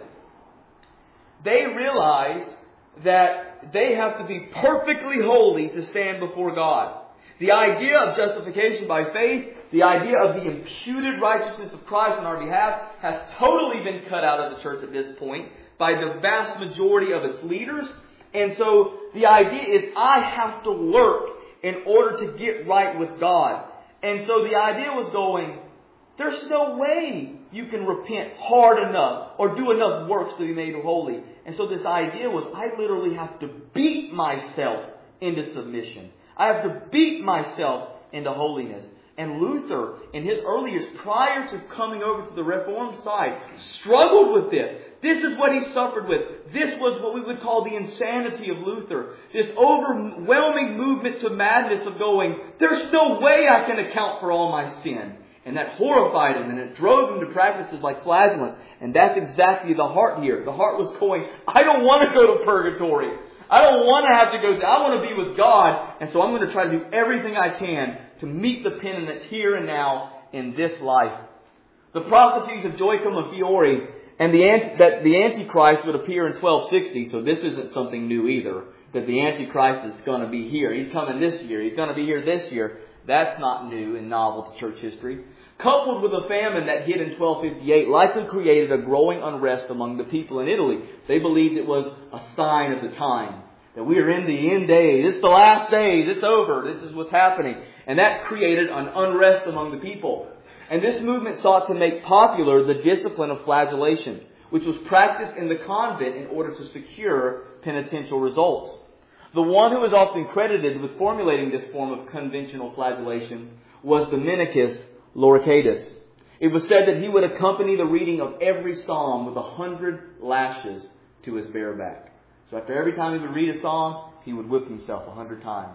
They realize that they have to be perfectly holy to stand before God. The idea of justification by faith, the idea of the imputed righteousness of Christ on our behalf, has totally been cut out of the church at this point by the vast majority of its leaders. And so the idea is I have to work in order to get right with God. And so the idea was going, there's no way you can repent hard enough or do enough works to be made holy. And so this idea was I literally have to beat myself into submission. I have to beat myself into holiness. And Luther, in his early years, prior to coming over to the Reformed side, struggled with this. This is what he suffered with. This was what we would call the insanity of Luther. This overwhelming movement to madness of going, there's no way I can account for all my sin. And that horrified him and it drove him to practices like flagellants. And that's exactly the heart here. The heart was going, I don't want to go to purgatory. I don't want to have to go, I want to be with God. And so I'm going to try to do everything I can to meet the penitence here and now in this life. The prophecies of Joachim of Fiore and the that the Antichrist would appear in twelve sixty, so this isn't something new either, that the Antichrist is going to be here. He's coming this year. He's going to be here this year. That's not new and novel to church history. Coupled with a famine that hit in twelve fifty-eight, likely created a growing unrest among the people in Italy. They believed it was a sign of the times, that we are in the end days. It's the last days. It's over. This is what's happening. And that created an unrest among the people. And this movement sought to make popular the discipline of flagellation, which was practiced in the convent in order to secure penitential results. The one who is often credited with formulating this form of conventional flagellation was Dominicus Loricatus. It was said that he would accompany the reading of every psalm with a hundred lashes to his bare back. So after every time he would read a psalm, he would whip himself a hundred times.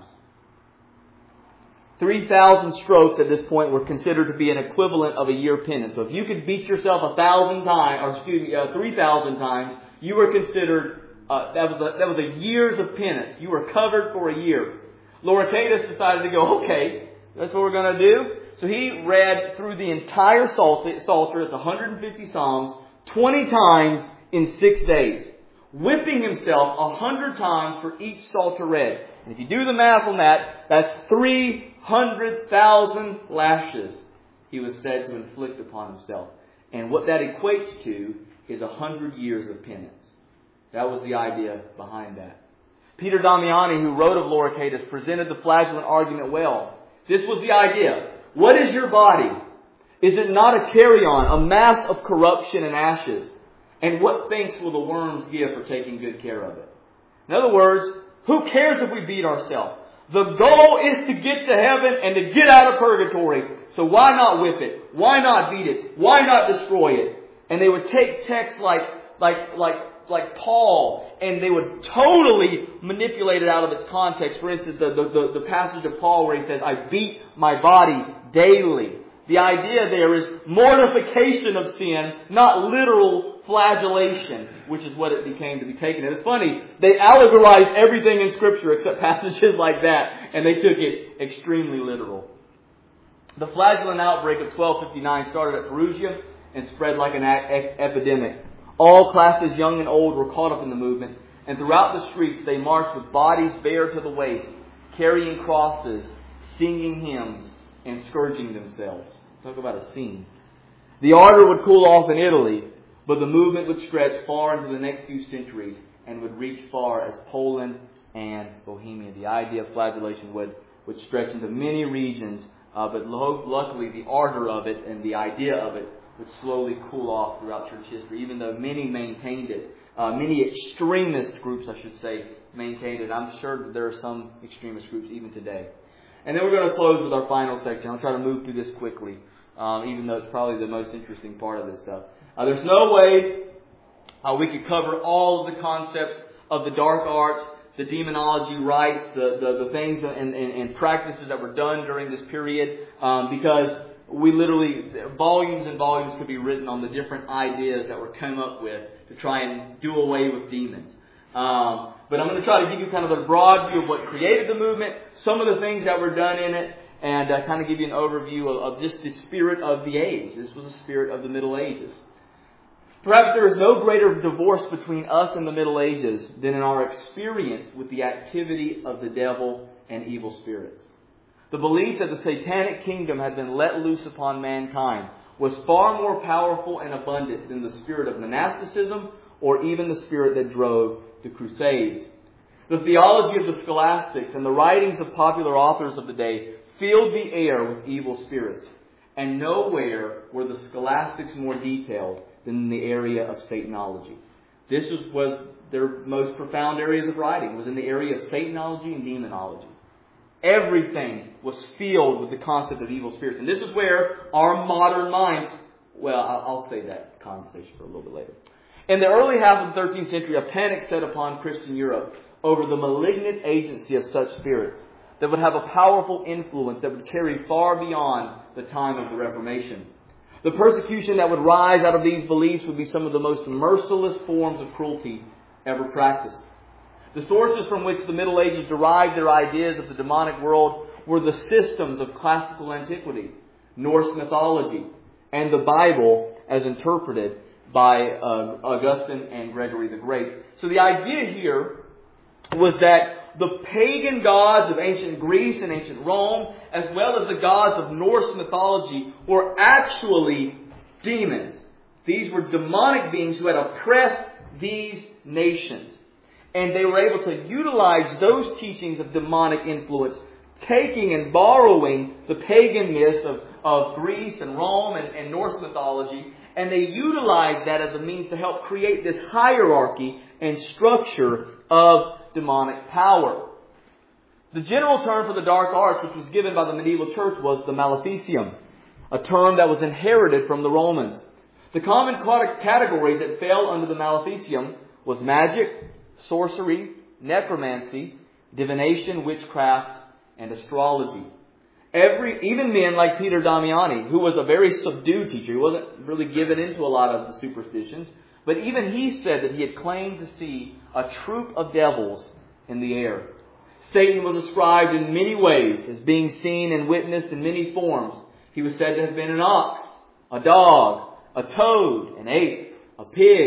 three thousand strokes at this point were considered to be an equivalent of a year penance. So if you could beat yourself a thousand times, or excuse me, uh, three thousand times, you were considered, uh, that was a, that was a year's of penance. You were covered for a year. Loricatus decided to go, okay, that's what we're going to do. So he read through the entire Psalter, it's one hundred fifty Psalms, twenty times in six days. whipping himself a hundred times for each psalter read. And if you do the math on that, that's three hundred thousand lashes he was said to inflict upon himself. And what that equates to is a hundred years of penance. That was the idea behind that. Peter Damiani, who wrote of Loricatus, presented the flagellant argument well. This was the idea. What is your body? Is it not a carrion, a mass of corruption and ashes? And what thanks will the worms give for taking good care of it? In other words, who cares if we beat ourselves? The goal is to get to heaven and to get out of purgatory. So why not whip it? Why not beat it? Why not destroy it? And they would take texts like, like, like, like Paul, and they would totally manipulate it out of its context. For instance, the, the, the passage of Paul where he says, I beat my body daily. The idea there is mortification of sin, not literal flagellation, which is what it became to be taken. And it's funny, they allegorized everything in Scripture except passages like that, and they took it extremely literal. The flagellant outbreak of twelve fifty-nine started at Perugia and spread like an a- epidemic. All classes, young and old, were caught up in the movement, and throughout the streets they marched with bodies bare to the waist, carrying crosses, singing hymns, and scourging themselves. Talk about a scene. The ardor would cool off in Italy, but the movement would stretch far into the next few centuries and would reach far as Poland and Bohemia. The idea of flagellation would, would stretch into many regions, uh, but lo- luckily the ardor of it and the idea of it would slowly cool off throughout church history, even though many maintained it. Uh, many extremist groups, I should say, maintained it. I'm sure that there are some extremist groups even today. And then we're going to close with our final section. I'll try to move through this quickly, um, even though it's probably the most interesting part of this stuff. Uh, there's no way uh, we could cover all of the concepts of the dark arts, the demonology rites, the, the, the things and, and, and practices that were done during this period, um, because we literally, volumes and volumes could be written on the different ideas that were come up with to try and do away with demons. Um, but I'm going to try to give you kind of a broad view of what created the movement, some of the things that were done in it, and uh, kind of give you an overview of, of just the spirit of the age. This was the spirit of the Middle Ages. Perhaps there is no greater divorce between us and the Middle Ages than in our experience with the activity of the devil and evil spirits. The belief that the satanic kingdom had been let loose upon mankind was far more powerful and abundant than the spirit of monasticism or even the spirit that drove the Crusades. The theology of the scholastics and the writings of popular authors of the day filled the air with evil spirits. And nowhere were the scholastics more detailed than in the area of Satanology. This was, was their most profound areas of writing, was in the area of Satanology and demonology. Everything was filled with the concept of evil spirits. And this is where our modern minds, well, I'll say that conversation for a little bit later. In the early half of the thirteenth century, a panic set upon Christian Europe over the malignant agency of such spirits that would have a powerful influence that would carry far beyond the time of the Reformation. The persecution that would rise out of these beliefs would be some of the most merciless forms of cruelty ever practiced. The sources from which the Middle Ages derived their ideas of the demonic world were the systems of classical antiquity, Norse mythology, and the Bible as interpreted by uh, Augustine and Gregory the Great. So the idea here was that the pagan gods of ancient Greece and ancient Rome, as well as the gods of Norse mythology, were actually demons. These were demonic beings who had oppressed these nations. And they were able to utilize those teachings of demonic influence, taking and borrowing the pagan myths of, of Greece and Rome and, and Norse mythology, and they utilized that as a means to help create this hierarchy and structure of demonic power. The general term for the dark arts, which was given by the medieval church, was the Maleficium, a term that was inherited from the Romans. The common categories that fell under the Maleficium was magic, sorcery, necromancy, divination, witchcraft, and astrology. Every, even men like Peter Damiani, who was a very subdued teacher, he wasn't really given into a lot of the superstitions, but even he said that he had claimed to see a troop of devils in the air. Satan was ascribed in many ways as being seen and witnessed in many forms. He was said to have been an ox, a dog, a toad, an ape, a pig,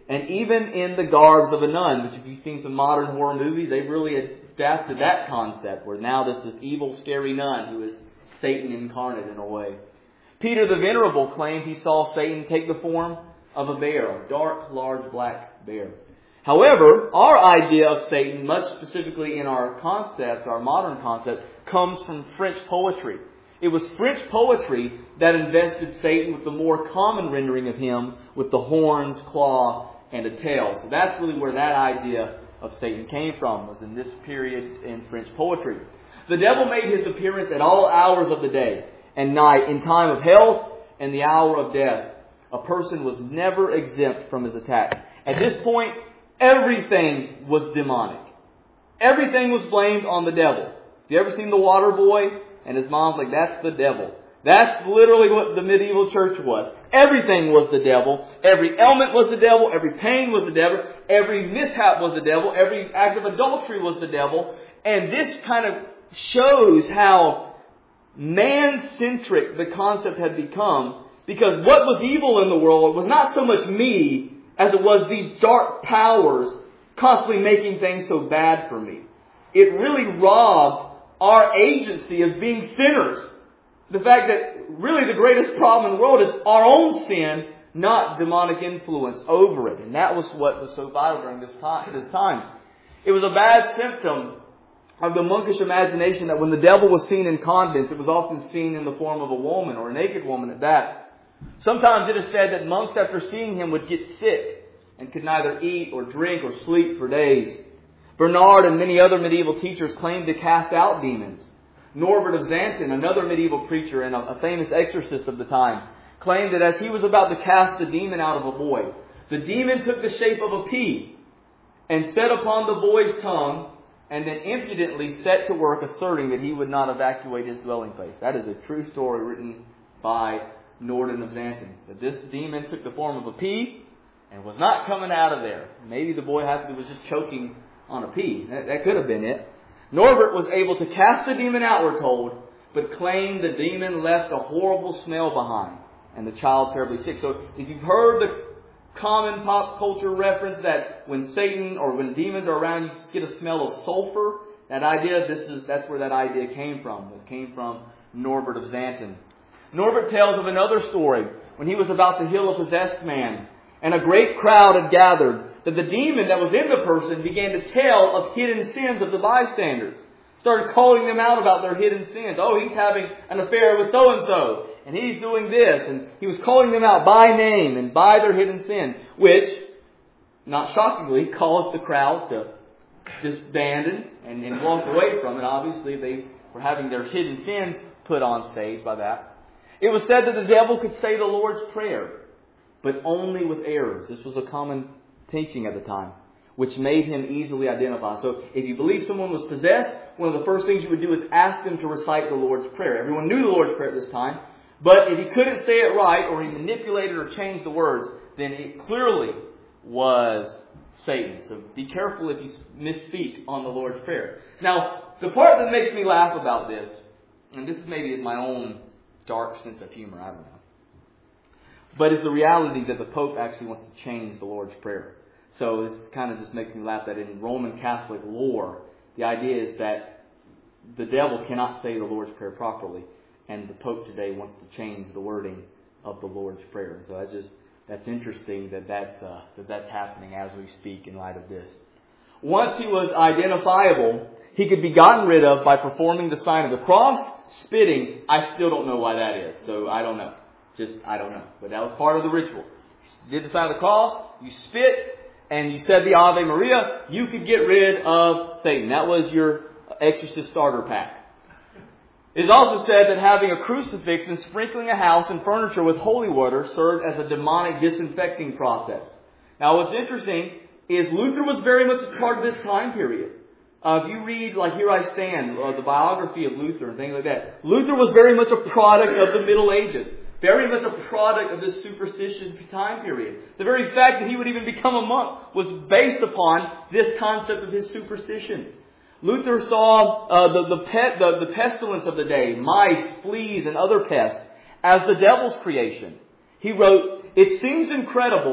and even in the garbs of a nun, which if you've seen some modern horror movies, they've really adapted that concept, where now there's this evil, scary nun who is Satan incarnate in a way. Peter the Venerable claimed he saw Satan take the form of a bear, a dark, large, black bear. However, our idea of Satan, much specifically in our concept, our modern concept, comes from French poetry. It was French poetry that invested Satan with the more common rendering of him with the horns, claw, and a tail. So that's really where that idea of Satan came from, was in this period in French poetry. The devil made his appearance at all hours of the day and night, in time of health and the hour of death. A person was never exempt from his attack. At this point, everything was demonic. Everything was blamed on the devil. Have you ever seen The Water Boy? And his mom's like, that's the devil. That's literally what the medieval church was. Everything was the devil. Every ailment was the devil. Every pain was the devil. Every mishap was the devil. Every act of adultery was the devil. And this kind of shows how man-centric the concept had become, because what was evil in the world was not so much me as it was these dark powers constantly making things so bad for me. It really robbed our agency of being sinners. The fact that really the greatest problem in the world is our own sin, not demonic influence over it. And that was what was so vital during this time. This time. It was a bad symptom of the monkish imagination that when the devil was seen in convents, it was often seen in the form of a woman, or a naked woman at that. Sometimes it is said that monks, after seeing him, would get sick and could neither eat or drink or sleep for days. Bernard and many other medieval teachers claimed to cast out demons. Norbert of Xanten, another medieval preacher and a famous exorcist of the time, claimed that as he was about to cast the demon out of a boy, the demon took the shape of a pea and set upon the boy's tongue, and then impudently set to work asserting that he would not evacuate his dwelling place. That is a true story written by Norden of Xanten. That this demon took the form of a pea and was not coming out of there. Maybe the boy was just choking on a pea. That, that could have been it. Norbert was able to cast the demon out, we're told, but claimed the demon left a horrible smell behind and the child terribly sick. So if you've heard the common pop culture reference that when Satan or when demons are around, you get a smell of sulfur, that idea, this is that's where that idea came from. It came from Norbert of Xanten. Norbert tells of another story when he was about to heal a possessed man, and a great crowd had gathered, that the demon that was in the person began to tell of hidden sins of the bystanders. Started calling them out about their hidden sins. Oh, he's having an affair with so-and-so, and he's doing this. And he was calling them out by name and by their hidden sin, which, not shockingly, caused the crowd to disband and, and walk away from it. Obviously, they were having their hidden sins put on stage by that. It was said that the devil could say the Lord's Prayer, but only with errors. This was a common teaching at the time, which made him easily identified. So if you believe someone was possessed, one of the first things you would do is ask them to recite the Lord's Prayer. Everyone knew the Lord's Prayer at this time, but if he couldn't say it right, or he manipulated or changed the words, then it clearly was Satan. So be careful if you misspeak on the Lord's Prayer. Now, the part that makes me laugh about this, and this maybe is my own dark sense of humor, I don't know, but it's the reality that the Pope actually wants to change the Lord's Prayer. So this kind of just makes me laugh that in Roman Catholic lore, the idea is that the devil cannot say the Lord's Prayer properly, and the Pope today wants to change the wording of the Lord's Prayer. So that's just that's interesting that that's uh, that that's happening as we speak in light of this. Once he was identifiable, he could be gotten rid of by performing the sign of the cross, spitting. I still don't know why that is, so I don't know. Just, I don't know. But that was part of the ritual. You did the sign of the cross, you spit, and you said the Ave Maria, you could get rid of Satan. That was your exorcist starter pack. It is also said that having a crucifix and sprinkling a house and furniture with holy water served as a demonic disinfecting process. Now what's interesting is Luther was very much a part of this time period. Uh, if you read, like Here I Stand, uh, the biography of Luther and things like that, Luther was very much a product of the Middle Ages. Very much a product of this superstitious time period. The very fact that he would even become a monk was based upon this concept of his superstition. Luther saw uh, the, the, pet, the, the pestilence of the day, mice, fleas, and other pests, as the devil's creation. He wrote, "It seems incredible,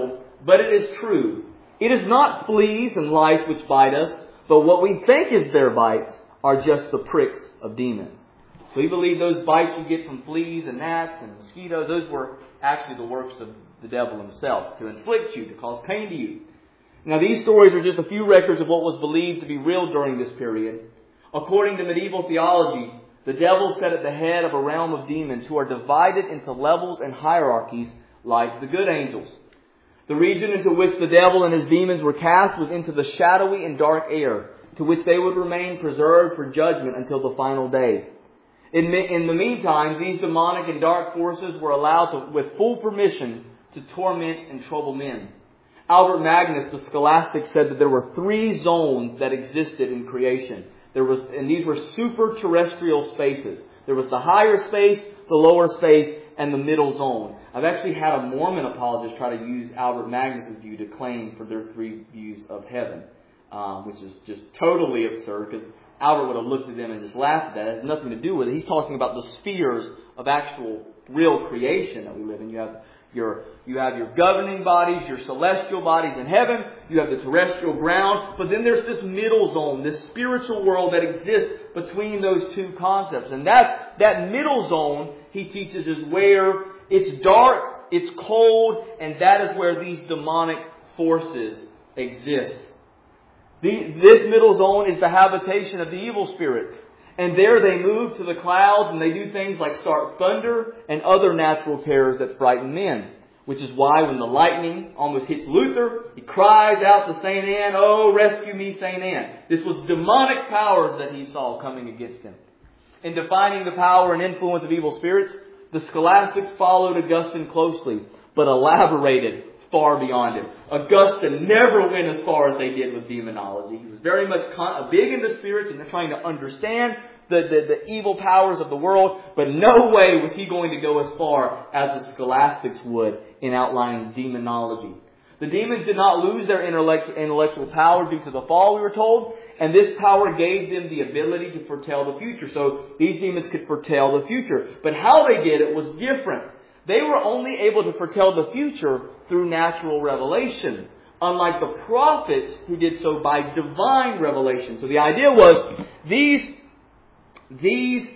but it is true. It is not fleas and lice which bite us, but what we think is their bites are just the pricks of demons. So he believed those bites you get from fleas and gnats and mosquitoes, those were actually the works of the devil himself, to inflict you, to cause pain to you. Now these stories are just a few records of what was believed to be real during this period. According to medieval theology, the devil sat at the head of a realm of demons who are divided into levels and hierarchies like the good angels. The region into which the devil and his demons were cast was into the shadowy and dark air, to which they would remain preserved for judgment until the final day. In, in the meantime, these demonic and dark forces were allowed to, with full permission, to torment and trouble men. Albert Magnus, the scholastic, said that there were three zones that existed in creation. There was, and these were super-terrestrial spaces. There was the higher space, the lower space, and the middle zone. I've actually had a Mormon apologist try to use Albert Magnus' view to claim for their three views of heaven, um, which is just totally absurd, because Albert would have looked at them and just laughed at that. It has nothing to do with it. He's talking about the spheres of actual, real creation that we live in. You have your, you have your governing bodies, your celestial bodies in heaven. You have the terrestrial ground. But then there's this middle zone, this spiritual world that exists between those two concepts. And that, that middle zone, he teaches, is where it's dark, it's cold, and that is where these demonic forces exist. The, this middle zone is the habitation of the evil spirits. And there they move to the clouds and they do things like start thunder and other natural terrors that frighten men. Which is why when the lightning almost hits Luther, he cries out to Saint Anne, "Oh, rescue me, Saint Anne." This was demonic powers that he saw coming against him. In defining the power and influence of evil spirits, the scholastics followed Augustine closely, but elaborated far beyond him. Augustine never went as far as they did with demonology. He was very much con- big into spirits and trying to understand the, the, the evil powers of the world, but no way was he going to go as far as the scholastics would in outlining demonology. The demons did not lose their intellect, intellectual power due to the fall, we were told, and this power gave them the ability to foretell the future. So these demons could foretell the future. But how they did it was different. They were only able to foretell the future through natural revelation, unlike the prophets who did so by divine revelation. So the idea was these, these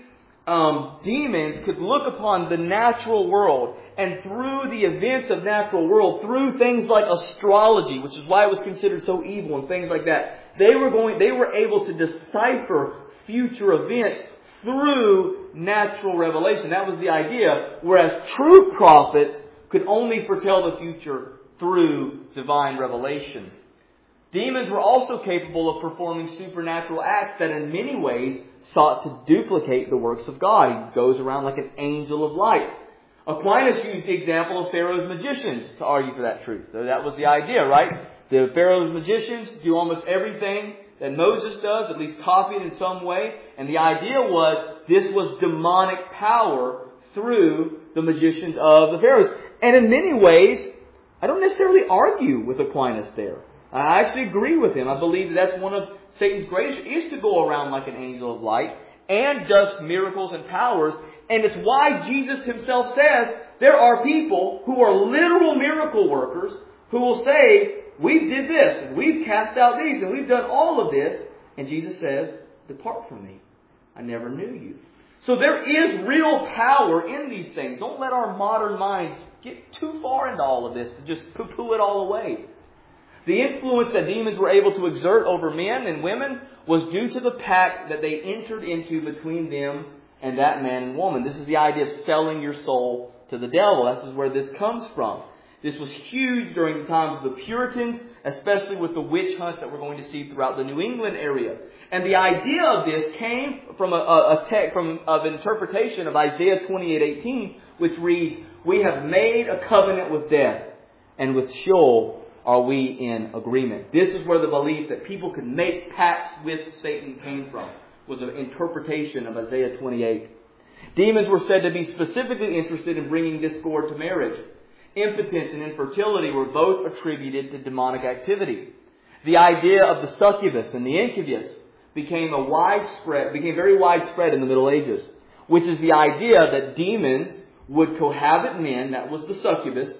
um, demons could look upon the natural world, and through the events of natural world, through things like astrology, which is why it was considered so evil and things like that, they were going, they were able to decipher future events through natural revelation. That was the idea. Whereas true prophets could only foretell the future through divine revelation. Demons were also capable of performing supernatural acts that in many ways sought to duplicate the works of God. He goes around like an angel of light. Aquinas used the example of Pharaoh's magicians to argue for that truth. So that was the idea, right? The Pharaoh's magicians do almost everything that Moses does, at least copied in some way. And the idea was this was demonic power through the magicians of the Pharaohs. And in many ways, I don't necessarily argue with Aquinas there. I actually agree with him. I believe that that's one of Satan's greatest, is to go around like an angel of light and does miracles and powers. And it's why Jesus himself says there are people who are literal miracle workers who will say, "We did this, and we've cast out these, and we've done all of this." And Jesus says, "Depart from me. I never knew you." So there is real power in these things. Don't let our modern minds get too far into all of this to just poo-poo it all away. The influence that demons were able to exert over men and women was due to the pact that they entered into between them and that man and woman. This is the idea of selling your soul to the devil. This is where this comes from. This was huge during the times of the Puritans, especially with the witch hunts that we're going to see throughout the New England area. And the idea of this came from a, a, a text, from of an interpretation of Isaiah twenty-eight eighteen, which reads, "We have made a covenant with death, and with Sheol are we in agreement." This is where the belief that people could make pacts with Satan came from. Was an interpretation of Isaiah twenty-eight. Demons were said to be specifically interested in bringing discord to marriage. Impotence and infertility were both attributed to demonic activity. The idea of the succubus and the incubus became a widespread, became very widespread in the Middle Ages, which is the idea that demons would cohabit men, that was the succubus,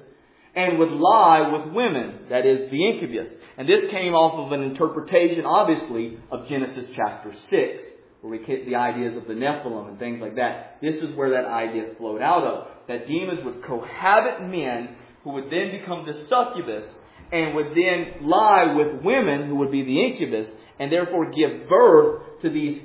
and would lie with women, that is, the incubus. And this came off of an interpretation, obviously, of Genesis chapter six, where we get the ideas of the Nephilim and things like that. This is where that idea flowed out of, that demons would cohabit men who would then become the succubus and would then lie with women who would be the incubus, and therefore give birth to these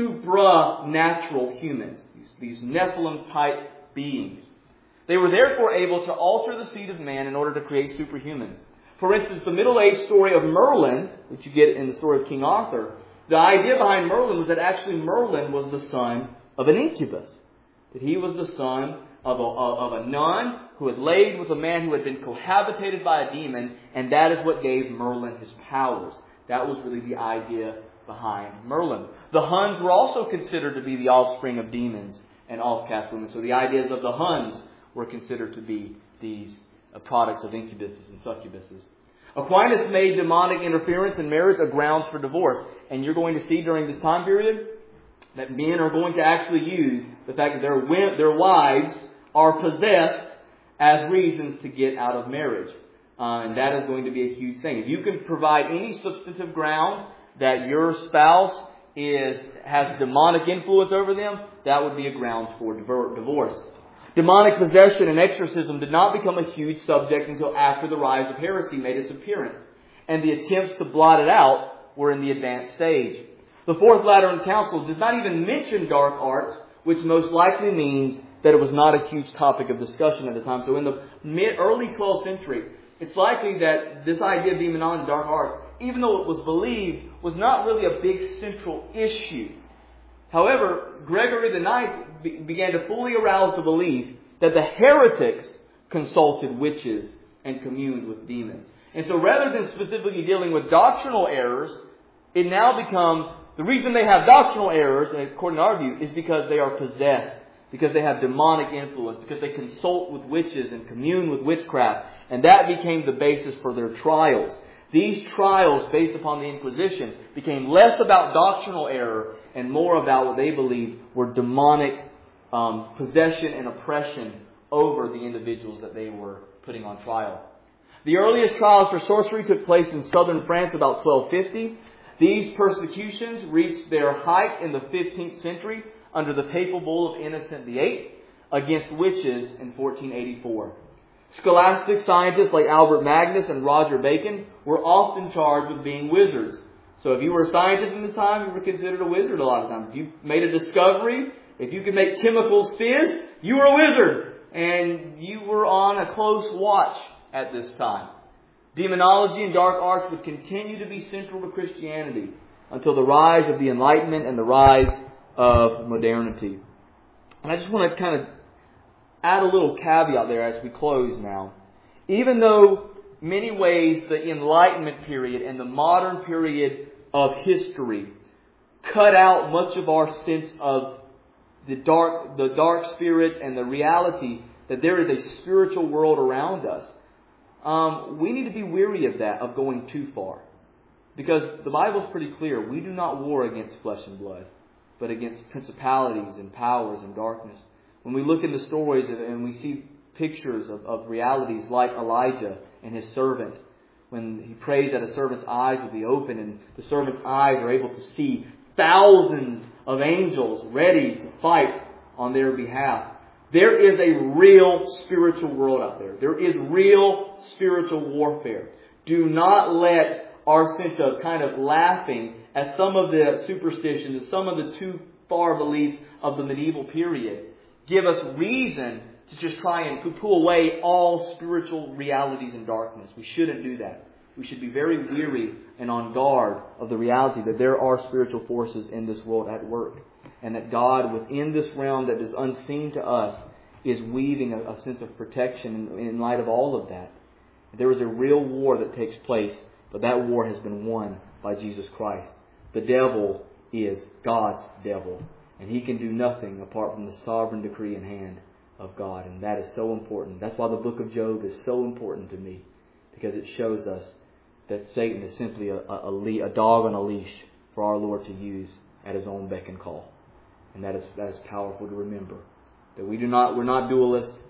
supranatural humans, these, these Nephilim-type beings. They were therefore able to alter the seed of man in order to create superhumans. For instance, the Middle Age story of Merlin, which you get in the story of King Arthur, the idea behind Merlin was that actually Merlin was the son of an incubus. That he was the son of a, of a nun who had laid with a man who had been cohabitated by a demon, and that is what gave Merlin his powers. That was really the idea behind Merlin. The Huns were also considered to be the offspring of demons and off-caste women. So the ideas of the Huns were considered to be these uh, products of incubuses and succubuses. Aquinas made demonic interference in marriage a grounds for divorce. And you're going to see during this time period that men are going to actually use the fact that their, their wives are possessed as reasons to get out of marriage. Uh, and that is going to be a huge thing. If you can provide any substantive ground that your spouse is has demonic influence over them, that would be a grounds for divorce. Demonic possession and exorcism did not become a huge subject until after the rise of heresy made its appearance, and the attempts to blot it out were in the advanced stage. The Fourth Lateran Council does not even mention dark arts, which most likely means that it was not a huge topic of discussion at the time. So in the mid early twelfth century, it's likely that this idea of demonology and dark arts, even though it was believed, was not really a big central issue. However, Gregory the Ninth be- began to fully arouse the belief that the heretics consulted witches and communed with demons. And so rather than specifically dealing with doctrinal errors, it now becomes, the reason they have doctrinal errors, according to our view, is because they are possessed, because they have demonic influence, because they consult with witches and commune with witchcraft. And that became the basis for their trials. These trials, based upon the Inquisition, became less about doctrinal error and more about what they believed were demonic um, possession and oppression over the individuals that they were putting on trial. The earliest trials for sorcery took place in southern France about twelve fifty. These persecutions reached their height in the fifteenth century under the papal bull of Innocent the Eighth against witches in fourteen eighty-four. Scholastic scientists like Albert Magnus and Roger Bacon were often charged with being wizards. So if you were a scientist in this time, you were considered a wizard a lot of times. If you made a discovery, if you could make chemicals fizz, you were a wizard. And you were on a close watch at this time. Demonology and dark arts would continue to be central to Christianity until the rise of the Enlightenment and the rise of modernity. And I just want to kind of add a little caveat there as we close now. Even though many ways the Enlightenment period and the modern period of history cut out much of our sense of the dark, the dark spirits and the reality that there is a spiritual world around us, um, we need to be weary of that, of going too far. Because the Bible is pretty clear. We do not war against flesh and blood, but against principalities and powers and darkness. When we look in the stories and we see pictures of, of realities like Elijah and his servant, when he prays that a servant's eyes will be open and the servant's eyes are able to see thousands of angels ready to fight on their behalf. There is a real spiritual world out there. There is real spiritual warfare. Do not let our sense of kind of laughing at some of the superstitions and some of the too far beliefs of the medieval period give us reason to just try and pull away all spiritual realities and darkness. We shouldn't do that. We should be very weary and on guard of the reality that there are spiritual forces in this world at work. And that God, within this realm that is unseen to us, is weaving a, a sense of protection in, in light of all of that. There is a real war that takes place, but that war has been won by Jesus Christ. The devil is God's devil. And he can do nothing apart from the sovereign decree and hand of God. And that is so important. That's why the book of Job is so important to me. Because it shows us that Satan is simply a, a, a dog on a leash for our Lord to use at His own beck and call. And that is that is powerful to remember. That we do not, we're not dualists.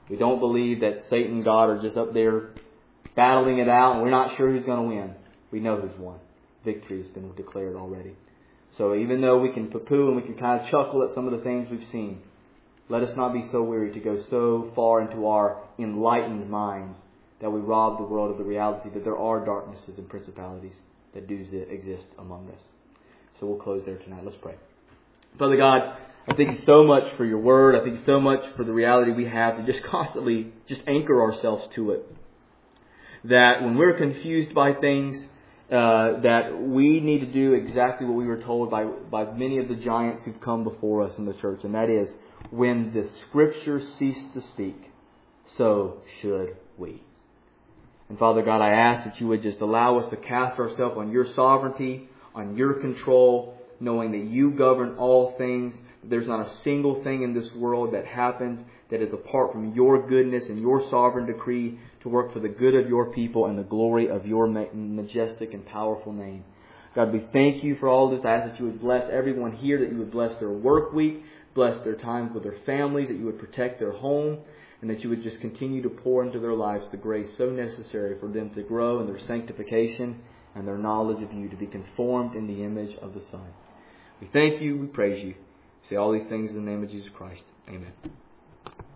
We don't believe that Satan and God are just up there battling it out and we're not sure who's going to win. We know who's won. Victory has been declared already. So even though we can poo-poo and we can kind of chuckle at some of the things we've seen, let us not be so weary to go so far into our enlightened minds that we rob the world of the reality that there are darknesses and principalities that do exist among us. So we'll close there tonight. Let's pray. Father God, I thank you so much for your word. I thank you so much for the reality we have to just constantly just anchor ourselves to it. That when we're confused by things, uh, that we need to do exactly what we were told by, by many of the giants who've come before us in the church. And that is, when the Scriptures cease to speak, so should we. And Father God, I ask that you would just allow us to cast ourselves on your sovereignty, on your control, knowing that you govern all things. There's not a single thing in this world that happens that is apart from your goodness and your sovereign decree to work for the good of your people and the glory of your majestic and powerful name. God, we thank you for all this. I ask that you would bless everyone here, that you would bless their work week, bless their times with their families, that you would protect their home, and that you would just continue to pour into their lives the grace so necessary for them to grow in their sanctification and their knowledge of you, to be conformed in the image of the Son. We thank you, we praise you. We say all these things in the name of Jesus Christ. Amen.